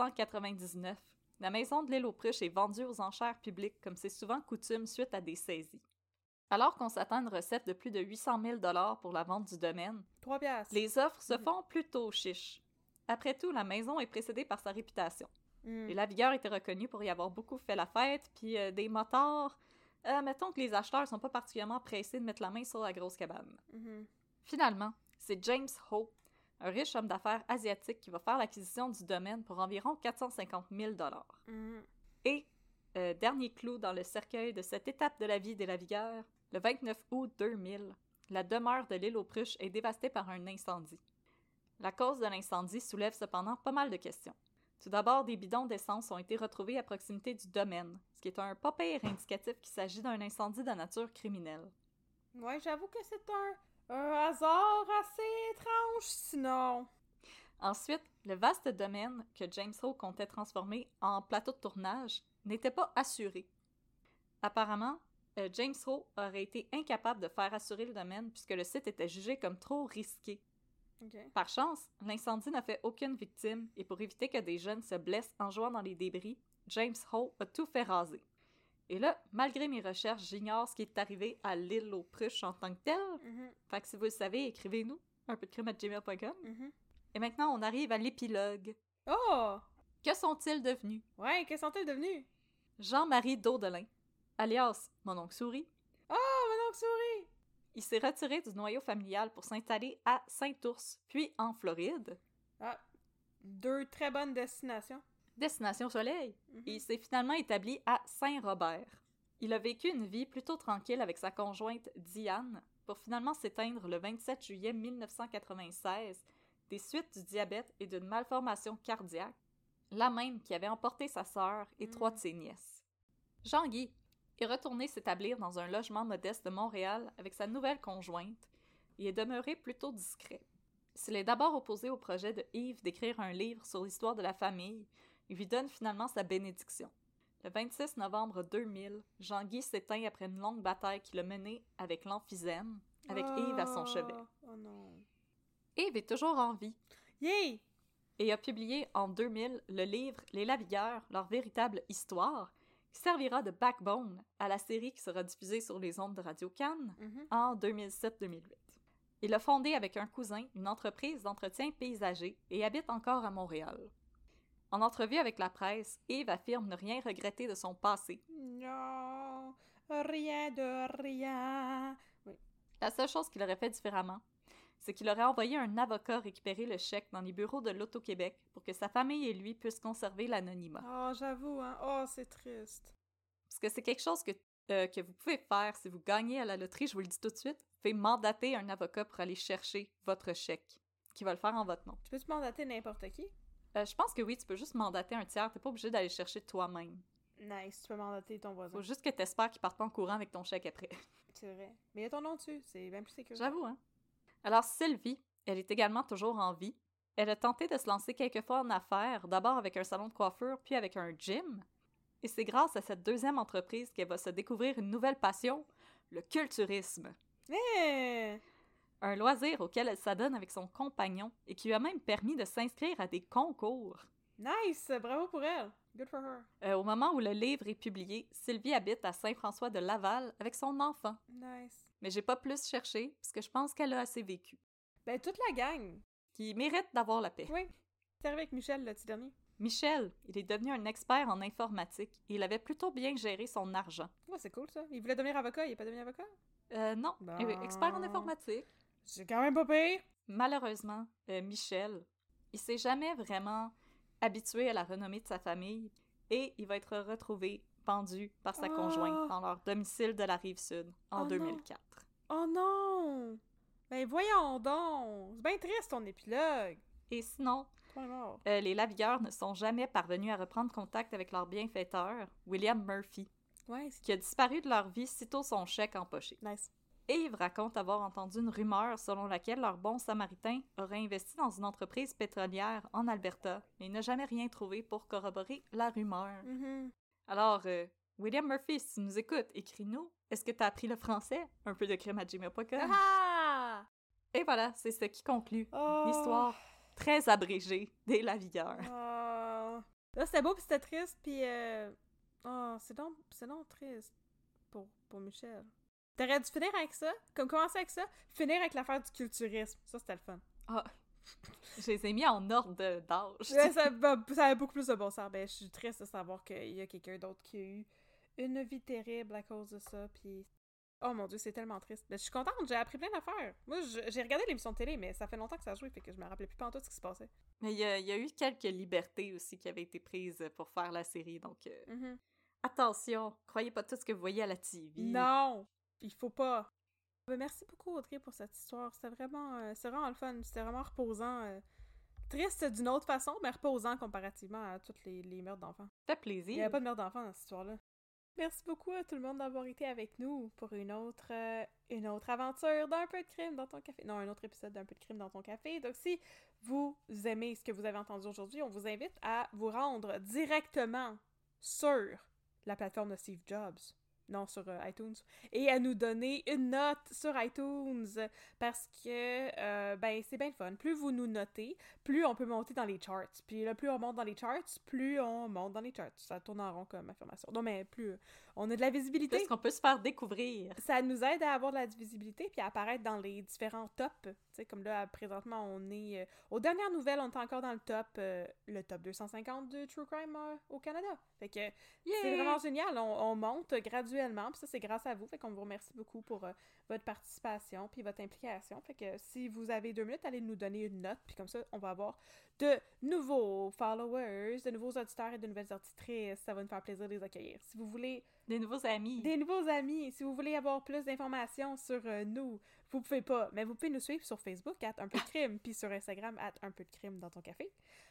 1999, la maison de l'île aux Pruches est vendue aux enchères publiques comme c'est souvent coutume suite à des saisies. Alors qu'on s'attend à une recette de plus de 800 000 $ pour la vente du domaine, 3 piastres. les offres se font plutôt chiches. Après tout, la maison est précédée par sa réputation. Les lavigueurs étaient reconnus pour y avoir beaucoup fait la fête, puis des motards. Mettons que les acheteurs sont pas particulièrement pressés de mettre la main sur la grosse cabane. Finalement, c'est James Hope, un riche homme d'affaires asiatique qui va faire l'acquisition du domaine pour environ 450 000 $. Et, dernier clou dans le cercueil de cette étape de la vie des lavigueurs, le 29 août 2000, la demeure de l'île aux Pruches est dévastée par un incendie. La cause de l'incendie soulève cependant pas mal de questions. Tout d'abord, des bidons d'essence ont été retrouvés à proximité du domaine, ce qui est un pas pire indicatif qu'il s'agit d'un incendie de nature criminelle. Ouais, j'avoue que c'est un hasard assez étrange, sinon. Ensuite, le vaste domaine que James Ho comptait transformer en plateau de tournage n'était pas assuré. Apparemment, James Ho aurait été incapable de faire assurer le domaine puisque le site était jugé comme trop risqué. Okay. Par chance, l'incendie n'a fait aucune victime et pour éviter que des jeunes se blessent en jouant dans les débris, James Ho a tout fait raser. Et là, malgré mes recherches, j'ignore ce qui est arrivé à l'île aux Pruches en tant que telle. Fait que si vous le savez, écrivez-nous, unpeudecrime@gmail.com. Et maintenant, on arrive à l'épilogue. Oh! Que sont-ils devenus? Ouais, que sont-ils devenus? Jean-Marie Daudelin, alias mon oncle Souris, Oh, mon oncle Souris! il s'est retiré du noyau familial pour s'installer à Saint-Ours, puis en Floride. Ah, 2 très bonnes destinations. Destination Soleil. Et il s'est finalement établi à Saint-Robert. Il a vécu une vie plutôt tranquille avec sa conjointe Diane pour finalement s'éteindre le 27 juillet 1996 des suites du diabète et d'une malformation cardiaque, la même qui avait emporté sa sœur et 3 de ses nièces. Jean-Guy est retourné s'établir dans un logement modeste de Montréal avec sa nouvelle conjointe et est demeuré plutôt discret. S'il est d'abord opposé au projet de Yves d'écrire un livre sur l'histoire de la famille, il lui donne finalement sa bénédiction. Le 26 novembre 2000, Jean-Guy s'éteint après une longue bataille qu'il a menée avec l'emphysème, avec Yves à son chevet. Oh non. Yves est toujours en vie Yay! et a publié en 2000 le livre Les Lavigueurs, leur véritable histoire, qui servira de backbone à la série qui sera diffusée sur les ondes de Radio-Can en 2007-2008. Il a fondé avec un cousin une entreprise d'entretien paysager et habite encore à Montréal. En entrevue avec la presse, Yves affirme ne rien regretter de son passé. Non, rien de rien. Oui. La seule chose qu'il aurait fait différemment, c'est qu'il aurait envoyé un avocat récupérer le chèque dans les bureaux de l'Auto-Québec pour que sa famille et lui puissent conserver l'anonymat. Oh, j'avoue, hein. Oh, c'est triste. Parce que c'est quelque chose que vous pouvez faire si vous gagnez à la loterie, je vous le dis tout de suite. Vous pouvez mandater un avocat pour aller chercher votre chèque, qui va le faire en votre nom. Tu peux-tu mandater n'importe qui? Je pense que oui, tu peux juste mandater un tiers, t'es pas obligé d'aller chercher toi-même. Nice, tu peux mandater ton voisin. Faut juste que t'espères qu'il parte pas en courant avec ton chèque après. C'est vrai. Mais il y a ton nom dessus, c'est bien plus sécurisé. J'avoue, hein. Alors Sylvie, elle est également toujours en vie. Elle a tenté de se lancer quelques fois en affaires, d'abord avec un salon de coiffure, puis avec un gym. Et c'est grâce à cette deuxième entreprise qu'elle va se découvrir une nouvelle passion, le culturisme. Hey! Un loisir auquel elle s'adonne avec son compagnon et qui lui a même permis de s'inscrire à des concours. Nice! Bravo pour elle! Good for her. Au moment où le livre est publié, Sylvie habite à Saint-François-de-Laval avec son enfant. Nice. Mais j'ai pas plus cherché, parce que je pense qu'elle a assez vécu. Ben, toute la gang. Qui mérite d'avoir la paix. Oui. C'est arrivé avec Michel, le petit dernier. Michel, il est devenu un expert en informatique et il avait plutôt bien géré son argent. Ouais, c'est cool, ça. Il voulait devenir avocat, il est pas devenu avocat? Non, Bon. expert en informatique. C'est quand même pas pire. Malheureusement, Michel, il s'est jamais vraiment habitué à la renommée de sa famille et il va être retrouvé pendu par sa conjointe dans leur domicile de la Rive-Sud en 2004. Oh non! Ben voyons donc! C'est bien triste ton épilogue! Et sinon, Pas mort. les Lavigueurs ne sont jamais parvenus à reprendre contact avec leur bienfaiteur, William Murphy, Ouais, qui a disparu de leur vie sitôt son chèque empoché. nice. Yves raconte avoir entendu une rumeur selon laquelle leur bon samaritain aurait investi dans une entreprise pétrolière en Alberta, mais il n'a jamais rien trouvé pour corroborer la rumeur. Alors, William Murphy, si tu nous écoutes, écris-nous. Est-ce que tu as appris le français? Un peu de crime@gmail.com. Ah! Et voilà, c'est ce qui conclut Oh! l'histoire très abrégée des Lavigueurs. Oh. Là, c'était beau pis c'était triste pis oh, c'est donc triste pour Michel. T'aurais dû finir avec ça, comme commencer avec ça, finir avec l'affaire du culturisme. Ça, c'était le fun. Ah, je les ai mis en ordre d'âge. Ouais, ça avait beaucoup plus de bon sens. Ben, je suis triste de savoir qu'il y a quelqu'un d'autre qui a eu une vie terrible à cause de ça, puis... Oh mon Dieu, c'est tellement triste. Mais je suis contente, j'ai appris plein d'affaires. Moi, j'ai regardé l'émission de télé, mais ça fait longtemps que ça a joué, fait que je me rappelais plus pantoute ce qui se passait. Mais il y a eu quelques libertés aussi qui avaient été prises pour faire la série, donc attention, croyez pas tout ce que vous voyez à la TV. Non! Il faut pas. Merci beaucoup, Audrey, pour cette histoire. C'était vraiment le fun. C'était vraiment reposant. triste d'une autre façon, mais reposant comparativement à toutes les meurtres d'enfants. Ça fait Il plaisir. n'y avait pas de meurtre d'enfants dans cette histoire-là. Merci beaucoup à tout le monde d'avoir été avec nous pour une autre aventure d'un peu de crime dans ton café. Non, un autre épisode d'un peu de crime dans ton café. Donc, si vous aimez ce que vous avez entendu aujourd'hui, on vous invite à vous rendre directement sur la plateforme de Steve Jobs. Non, sur iTunes. Et à nous donner une note sur iTunes. Parce que, c'est bien le fun. Plus vous nous notez, plus on peut monter dans les charts. Puis là, plus on monte dans les charts, plus on monte dans les charts. Ça tourne en rond comme affirmation. Non, mais plus on a de la visibilité. Plus qu'on peut se faire découvrir. Ça nous aide à avoir de la visibilité puis à apparaître dans les différents tops. Tu sais, comme là, présentement, on est... aux dernières nouvelles, on est encore dans le top 250 de True Crime au Canada. Fait que c'est vraiment génial. On monte graduellement, puis ça, c'est grâce à vous. Fait qu'on vous remercie beaucoup pour votre participation puis votre implication. Fait que si vous avez 2 minutes, allez nous donner une note, puis comme ça, on va avoir de nouveaux followers, de nouveaux auditeurs et de nouvelles auditrices. Ça va nous faire plaisir de les accueillir. Si vous voulez... Des nouveaux amis. Des nouveaux amis. Si vous voulez avoir plus d'informations sur nous, vous pouvez pas, mais vous pouvez nous suivre sur Facebook, @unpeudcrime, puis sur Instagram, @unpeudcrime dans ton café.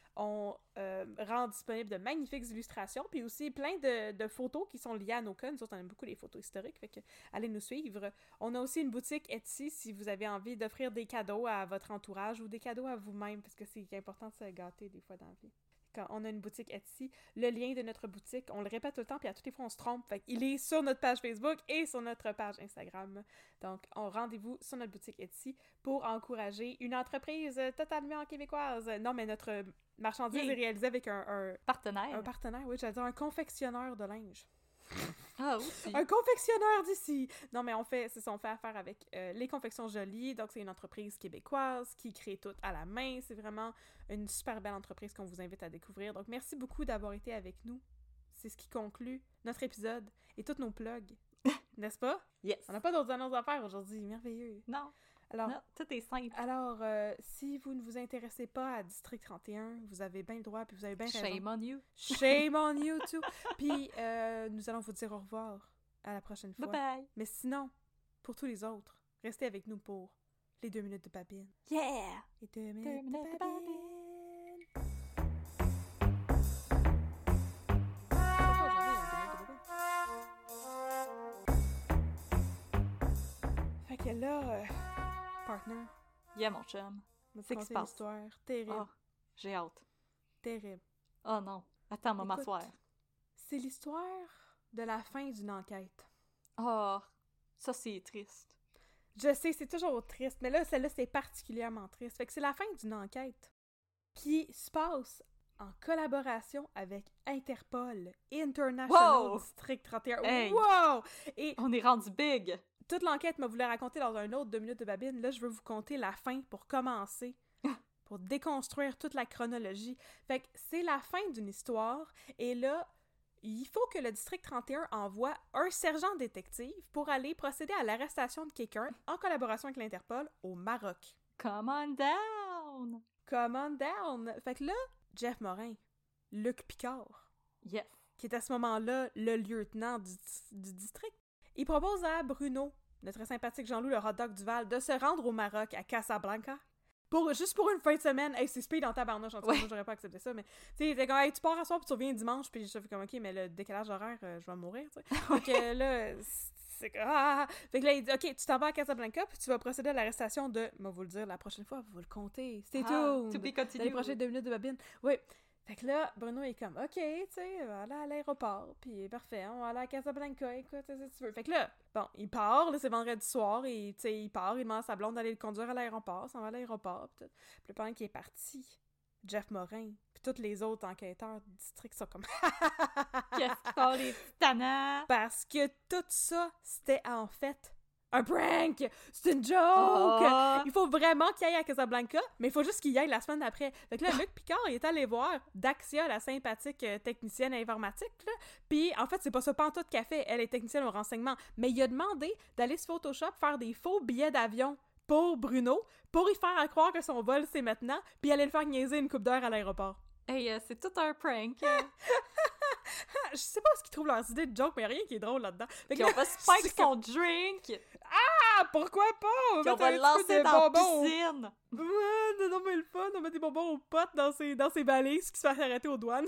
On rend disponible de magnifiques illustrations, puis aussi plein de photos qui sont liées à nos cas. Nous autres, on aime beaucoup les photos historiques, fait que allez nous suivre. On a aussi une boutique Etsy si vous avez envie d'offrir des cadeaux à votre entourage ou des cadeaux à vous-même, parce que c'est important de se gâter des fois dans la vie. Quand on a une boutique Etsy, le lien de notre boutique, on le répète tout le temps, puis à toutes les fois on se trompe, fait qu'il est sur notre page Facebook et sur notre page Instagram. Donc, rendez-vous sur notre boutique Etsy pour encourager une entreprise totalement québécoise. Non, mais notre marchandise est réalisée avec un partenaire. Un partenaire, oui, j'allais dire un confectionneur de linge. Ah, aussi. Un confectionneur d'ici! Non, mais on fait affaire avec les Confections Jolies. Donc, c'est une entreprise québécoise qui crée tout à la main. C'est vraiment une super belle entreprise qu'on vous invite à découvrir. Donc, merci beaucoup d'avoir été avec nous. C'est ce qui conclut notre épisode et tous nos plugs. N'est-ce pas? Yes. On n'a pas d'autres annonces à faire aujourd'hui. Merveilleux. Non. Alors, non, tout est simple. Alors, si vous ne vous intéressez pas à District 31, vous avez bien le droit, puis vous avez bien raison. Shame on you. Shame on you, too. Puis, nous allons vous dire au revoir à la prochaine fois. Bye bye. Mais sinon, pour tous les autres, restez avec nous pour les 2 minutes de babine. Yeah! Les 2 minutes de babine. Fait que là, partner. Yeah, mon chum. C'est qui se passe? Histoire terrible. Oh, j'ai hâte. Terrible. Oh non. Attends, on va m'asseoir. C'est l'histoire de la fin d'une enquête. Oh, ça c'est triste. Je sais, c'est toujours triste, mais là, celle-là, c'est particulièrement triste. Fait que c'est la fin d'une enquête qui se passe en collaboration avec Interpol, International District 31. Hey. Wow! Et on est rendu big! Toute l'enquête m'a voulu raconter dans un autre 2 minutes de babine. Là, je veux vous conter la fin pour commencer, pour déconstruire toute la chronologie. Fait que c'est la fin d'une histoire, et là, il faut que le District 31 envoie un sergent détective pour aller procéder à l'arrestation de quelqu'un en collaboration avec l'Interpol au Maroc. Come on down! Come on down! Fait que là, Jeff Morin, Luc Picard, yes, qui est à ce moment-là le lieutenant du district, il propose à Bruno, notre sympathique Jean-Loup, le hot dog du Val, de se rendre au Maroc, à Casablanca, juste pour une fin de semaine. Hey, c'est speed en tabarnouche, en tout cas, moi, j'aurais pas accepté ça, mais tu sais, il était comme, hey, tu pars à soir puis tu reviens dimanche, puis je fais comme, ok, mais le décalage horaire, je vais mourir, tu sais. Fait que là, c'est que, Fait que là, il dit, ok, tu t'en vas à Casablanca, puis tu vas procéder à l'arrestation de, moi, vous le dire la prochaine fois, vous le compter, c'était tout. To be continued. Dans les prochaines 2 minutes de babine. Oui. Fait que là, Bruno est comme, ok, tu sais, on va aller à l'aéroport, puis parfait, on va aller à Casablanca, écoute, si tu veux. Fait que là, bon, il part, là, c'est vendredi soir, et tu sais, il part, il demande à sa blonde d'aller le conduire à l'aéroport, s'en va à l'aéroport, pis tout. Puis pendant qu'il est parti, Jeff Morin, puis tous les autres enquêteurs du district sont comme qu'est-ce qu'ils font, les petits tannants? Parce que tout ça, c'était en fait un prank! C'est une joke! Oh. Il faut vraiment qu'il aille à Casablanca, mais il faut juste qu'il y aille la semaine d'après. Fait que là, Luc Picard, il est allé voir Daxia, la sympathique technicienne informatique, là. Puis, en fait, c'est pas ça pantoute qu'elle fait. Elle est technicienne au renseignement. Mais il a demandé d'aller sur Photoshop faire des faux billets d'avion pour Bruno, pour y faire croire que son vol, c'est maintenant, puis aller le faire niaiser une couple d'heures à l'aéroport. Hey, c'est tout un prank. Je sais pas ce qu'ils trouvent leurs idées de joke, mais y a rien qui est drôle là-dedans. Puis on va spike son drink. Pourquoi pas? Puis on va le lancer dans la piscine! Ouais, non, mais le fun, on met des bonbons aux potes dans ses valises qui se fait arrêter aux douanes.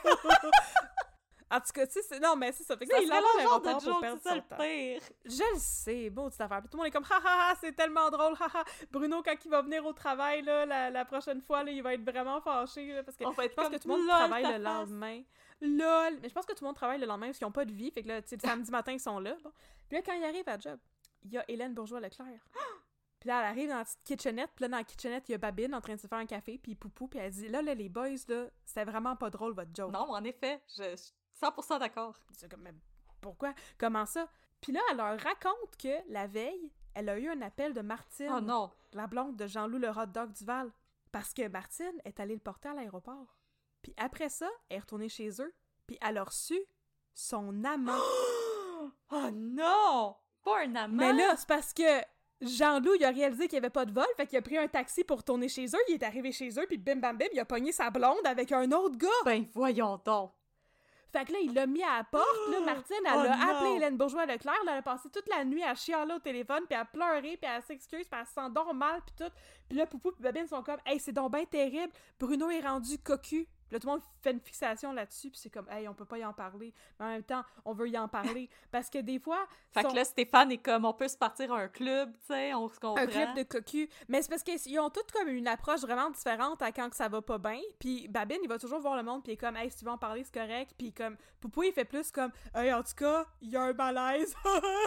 En tout cas, tu sais, non, mais c'est ça. Fait que là, il a le genre de pour joke, perdre c'est ça son le temps. pire. Je le sais, bon, petite affaire. Puis tout le monde est comme, ha ha ha, c'est tellement drôle, ha ha. Bruno, quand il va venir au travail, là, la prochaine fois, là, il va être vraiment fâché, là, parce que On va être je pense comme, que tout le monde lol, travaille ta le face. lendemain. LOL! Mais je pense que tout le monde travaille le lendemain parce qu'ils n'ont pas de vie. Fait que là, tu sais, le samedi matin, ils sont là. Bon. Puis là, quand il arrive à job, il y a Hélène Bourgeois-Leclerc. Puis là, elle arrive dans la petite kitchenette. Puis là, dans la kitchenette, il y a Babine en train de se faire un café. Puis Poupou. Puis elle dit, là, les boys, là, c'était vraiment pas drôle, votre joke. Non, en effet, je suis 100% d'accord. C'est comme, mais pourquoi? Comment ça? Puis là, elle leur raconte que la veille, elle a eu un appel de Martine. Oh non! La blonde de Jean-Loup le hot dog Duval. Parce que Martine est allée le porter à l'aéroport. Puis après ça, elle est retournée chez eux. Puis elle a reçu son amant. Oh non! Pas un amant! Mais là, c'est parce que Jean-Loup, il a réalisé qu'il n'y avait pas de vol, fait qu'il a pris un taxi pour retourner chez eux, il est arrivé chez eux, puis bim bam bim, il a pogné sa blonde avec un autre gars! Ben voyons donc! Fait que là, il l'a mis à la porte, là, Martine, elle Oh a non! appelé Hélène Bourgeois-Leclerc, là, elle a passé toute la nuit à chialer au téléphone, puis à pleurer, puis à s'excuse, puis elle se sent donc mal, puis tout. Puis là, Poupou puis Babine sont comme « Hey, c'est donc ben terrible, Bruno est rendu cocu. » Puis là, tout le monde fait une fixation là-dessus, puis c'est comme « Hey, on peut pas y en parler. » Mais en même temps, on veut y en parler, parce que des fois... Fait que là, Stéphane est comme, on peut se partir à un club, tu sais, on se comprend. Un club de cocu. Mais c'est parce qu'ils ont toutes comme une approche vraiment différente à quand que ça va pas bien. Puis Babine, il va toujours voir le monde, puis il est comme, hey, si tu veux en parler, c'est correct. Puis comme, Poupou, il fait plus comme, hey, en tout cas, il y a un malaise.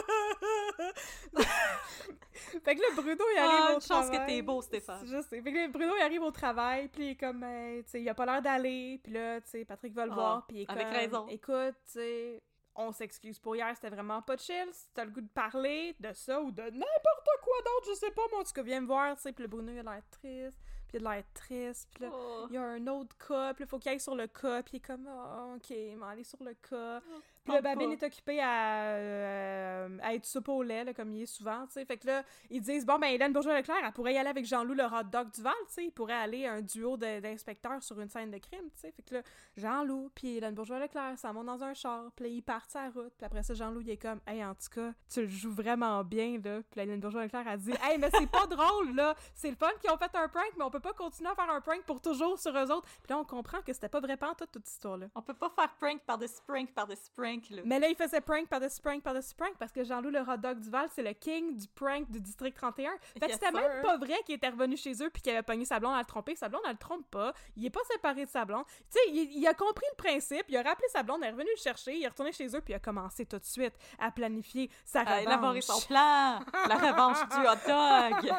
Fait que là, Bruno, il arrive au une chance travail. que t'es beau, Stéphane. Je sais. Fait que là, Bruno, il arrive au travail, puis il est comme, hey, tu sais, il a pas l'air d'aller. Puis là, tu sais, Patrick va le voir, puis il est avec comme, raison. écoute, tu sais, on s'excuse pour hier, c'était vraiment pas chill. Si t'as le goût de parler de ça ou de n'importe quoi d'autre, je sais pas, moi, en tout cas, viens me voir, tu sais. Puis le Bruno, il a l'air triste, puis il a l'air triste, puis là, Oh. il y a un autre cas, puis il faut qu'il aille sur le cas, puis il est comme, oh, ok, mais aller sur le cas. Puis là, Babine est occupé à être soupe au lait, là, comme il est souvent, tu sais. Fait que là, ils disent, bon, ben, Hélène Bourgeois-Leclerc, elle pourrait y aller avec Jean-Loup, le hot dog Duval, tu sais. Il pourrait aller un duo d'inspecteurs sur une scène de crime, tu sais. Fait que là, Jean-Loup, puis Hélène Bourgeois-Leclerc, ça monte dans un char, puis là, ils partent sur la route. Puis après ça, Jean-Loup, il est comme, hey, en tout cas, tu le joues vraiment bien, là. Puis là, Hélène Bourgeois-Leclerc a dit, hey, mais c'est pas drôle, là. C'est le fun qu'ils ont fait un prank, mais on peut pas continuer à faire un prank pour toujours sur eux autres. Puis là, on comprend que c'était pas vrai pantoute, toute cette histoire-là. On peut pas faire prank par-dessus prank par-dessus prank, là. Mais là, il faisait prank par-dessus prank par-dessus prank parce que Jean-Loup le hot dog Duval, c'est le king du prank du District 31. Fait que Yes, c'était sir. même pas vrai qu'il était revenu chez eux puis qu'il avait pogné sa blonde à le tromper. Sa blonde, elle le trompe pas. Il est pas séparé de sa blonde. Tu sais, il a compris le principe. Il a rappelé sa blonde, elle est revenue le chercher. Il est retourné chez eux puis il a commencé tout de suite à planifier sa revanche. Élaborer son plan! La revanche du hot dog!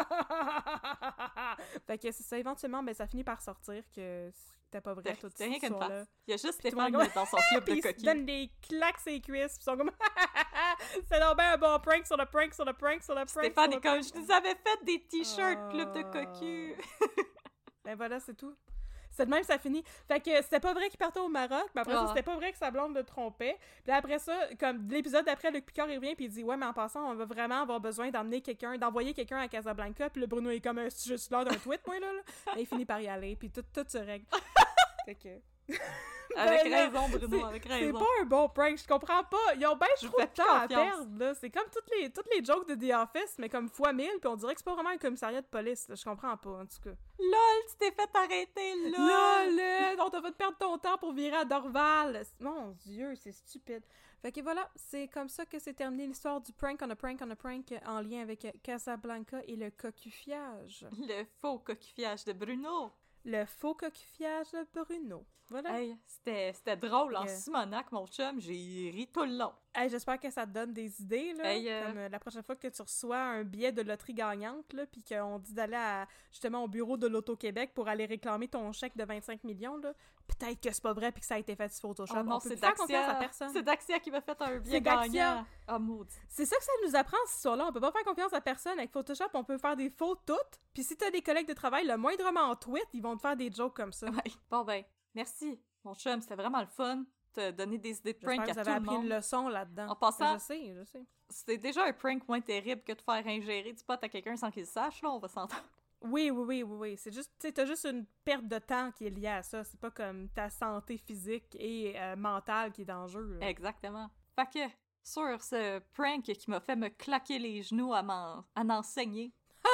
Fait que c'est ça. Éventuellement, ben, ça finit par sortir que c'était pas vrai toute C'est cette rien qu'une histoire-là. face. Il y a juste Puis tout le Stéphane monde- dans son club Puis de ils se coquilles. donnent des claques sur les cuisses, pis ils sont comme c'est donc ben un bon prank sur le prank sur le prank sur le prank. Stéphane sur est le comme, prank. je nous avais fait des t-shirts club de cocu. Ben voilà, c'est tout. C'est de même, ça finit. Fait que c'était pas vrai qu'il partait au Maroc, mais après ça, Ah. c'était pas vrai que sa blonde le trompait. Puis là, après ça, comme l'épisode d'après, Luc Picard, il revient, puis il dit, ouais, mais en passant, on va vraiment avoir besoin d'envoyer quelqu'un à Casablanca. Puis le Bruno est comme, c'est juste l'heure d'un tweet, moi, là. Et il finit par y aller, puis tout se règle. Fait que... Avec Ben là, raison, Bruno, avec C'est raison. pas un bon prank, je comprends pas. Ils ont bien Je trop fais de temps plus à confiance. perdre, là. C'est comme toutes les jokes de The Office, mais comme fois 1000, puis on dirait que c'est pas vraiment un commissariat de police, là. Je comprends pas, en tout cas. LOL, tu t'es fait arrêter, LOL! Là, on t'a fait perdre ton temps pour virer à Dorval. Mon Dieu, c'est stupide. Fait que voilà, c'est comme ça que c'est terminé l'histoire du prank on a prank on a prank en lien avec Casablanca et le cocufiage. Le faux coquillage de Bruno. Le faux cocufiage de Bruno. Voilà. Hey, c'était drôle en Yeah. Simonac, mon chum. J'ai ri tout le long. Hey, j'espère que ça te donne des idées, là. Hey, Comme la prochaine fois que tu reçois un billet de loterie gagnante, là, puis qu'on dit d'aller justement au bureau de l'Auto-Québec pour aller réclamer ton chèque de 25 millions, là, peut-être que c'est pas vrai puis que ça a été fait sur Photoshop. Oh non, On peut c'est plus faire confiance à Daxia. personne. C'est Daxia qui m'a fait un billet C'est Daxia. gagnant. Ah, maudit. C'est ça que ça nous apprend, cette histoire-là. On peut pas faire confiance à personne. Avec Photoshop, on peut faire des faux toutes. Puis si t'as des collègues de travail, le moindrement en tweet, ils vont te faire des jokes comme ça. Ouais. Bon ben, merci, mon chum. C'était vraiment le fun. Te donner des idées de J'espère prank que à vous tout avez le appris monde. une leçon là-dedans. En passant- Je sais. C'était déjà un prank moins terrible que de faire ingérer du pot à quelqu'un sans qu'il le sache, là, on va s'entendre. Oui. C'est juste, tu sais, t'as juste une perte de temps qui est liée à ça. C'est pas comme ta santé physique et mentale qui est en jeu. là. Exactement. Fait que, sur ce prank qui m'a fait me claquer les genoux à m'en saigner.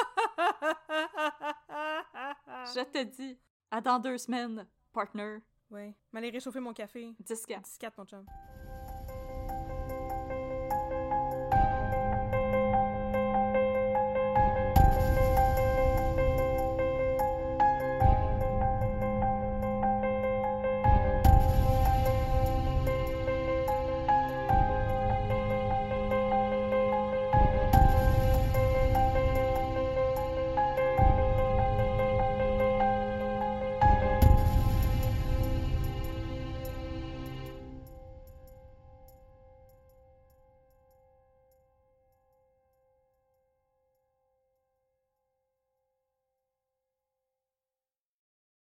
Je te dis, à dans 2 semaines, partner. Ouais. M'aller réchauffer mon café. 10 10-4, mon chum.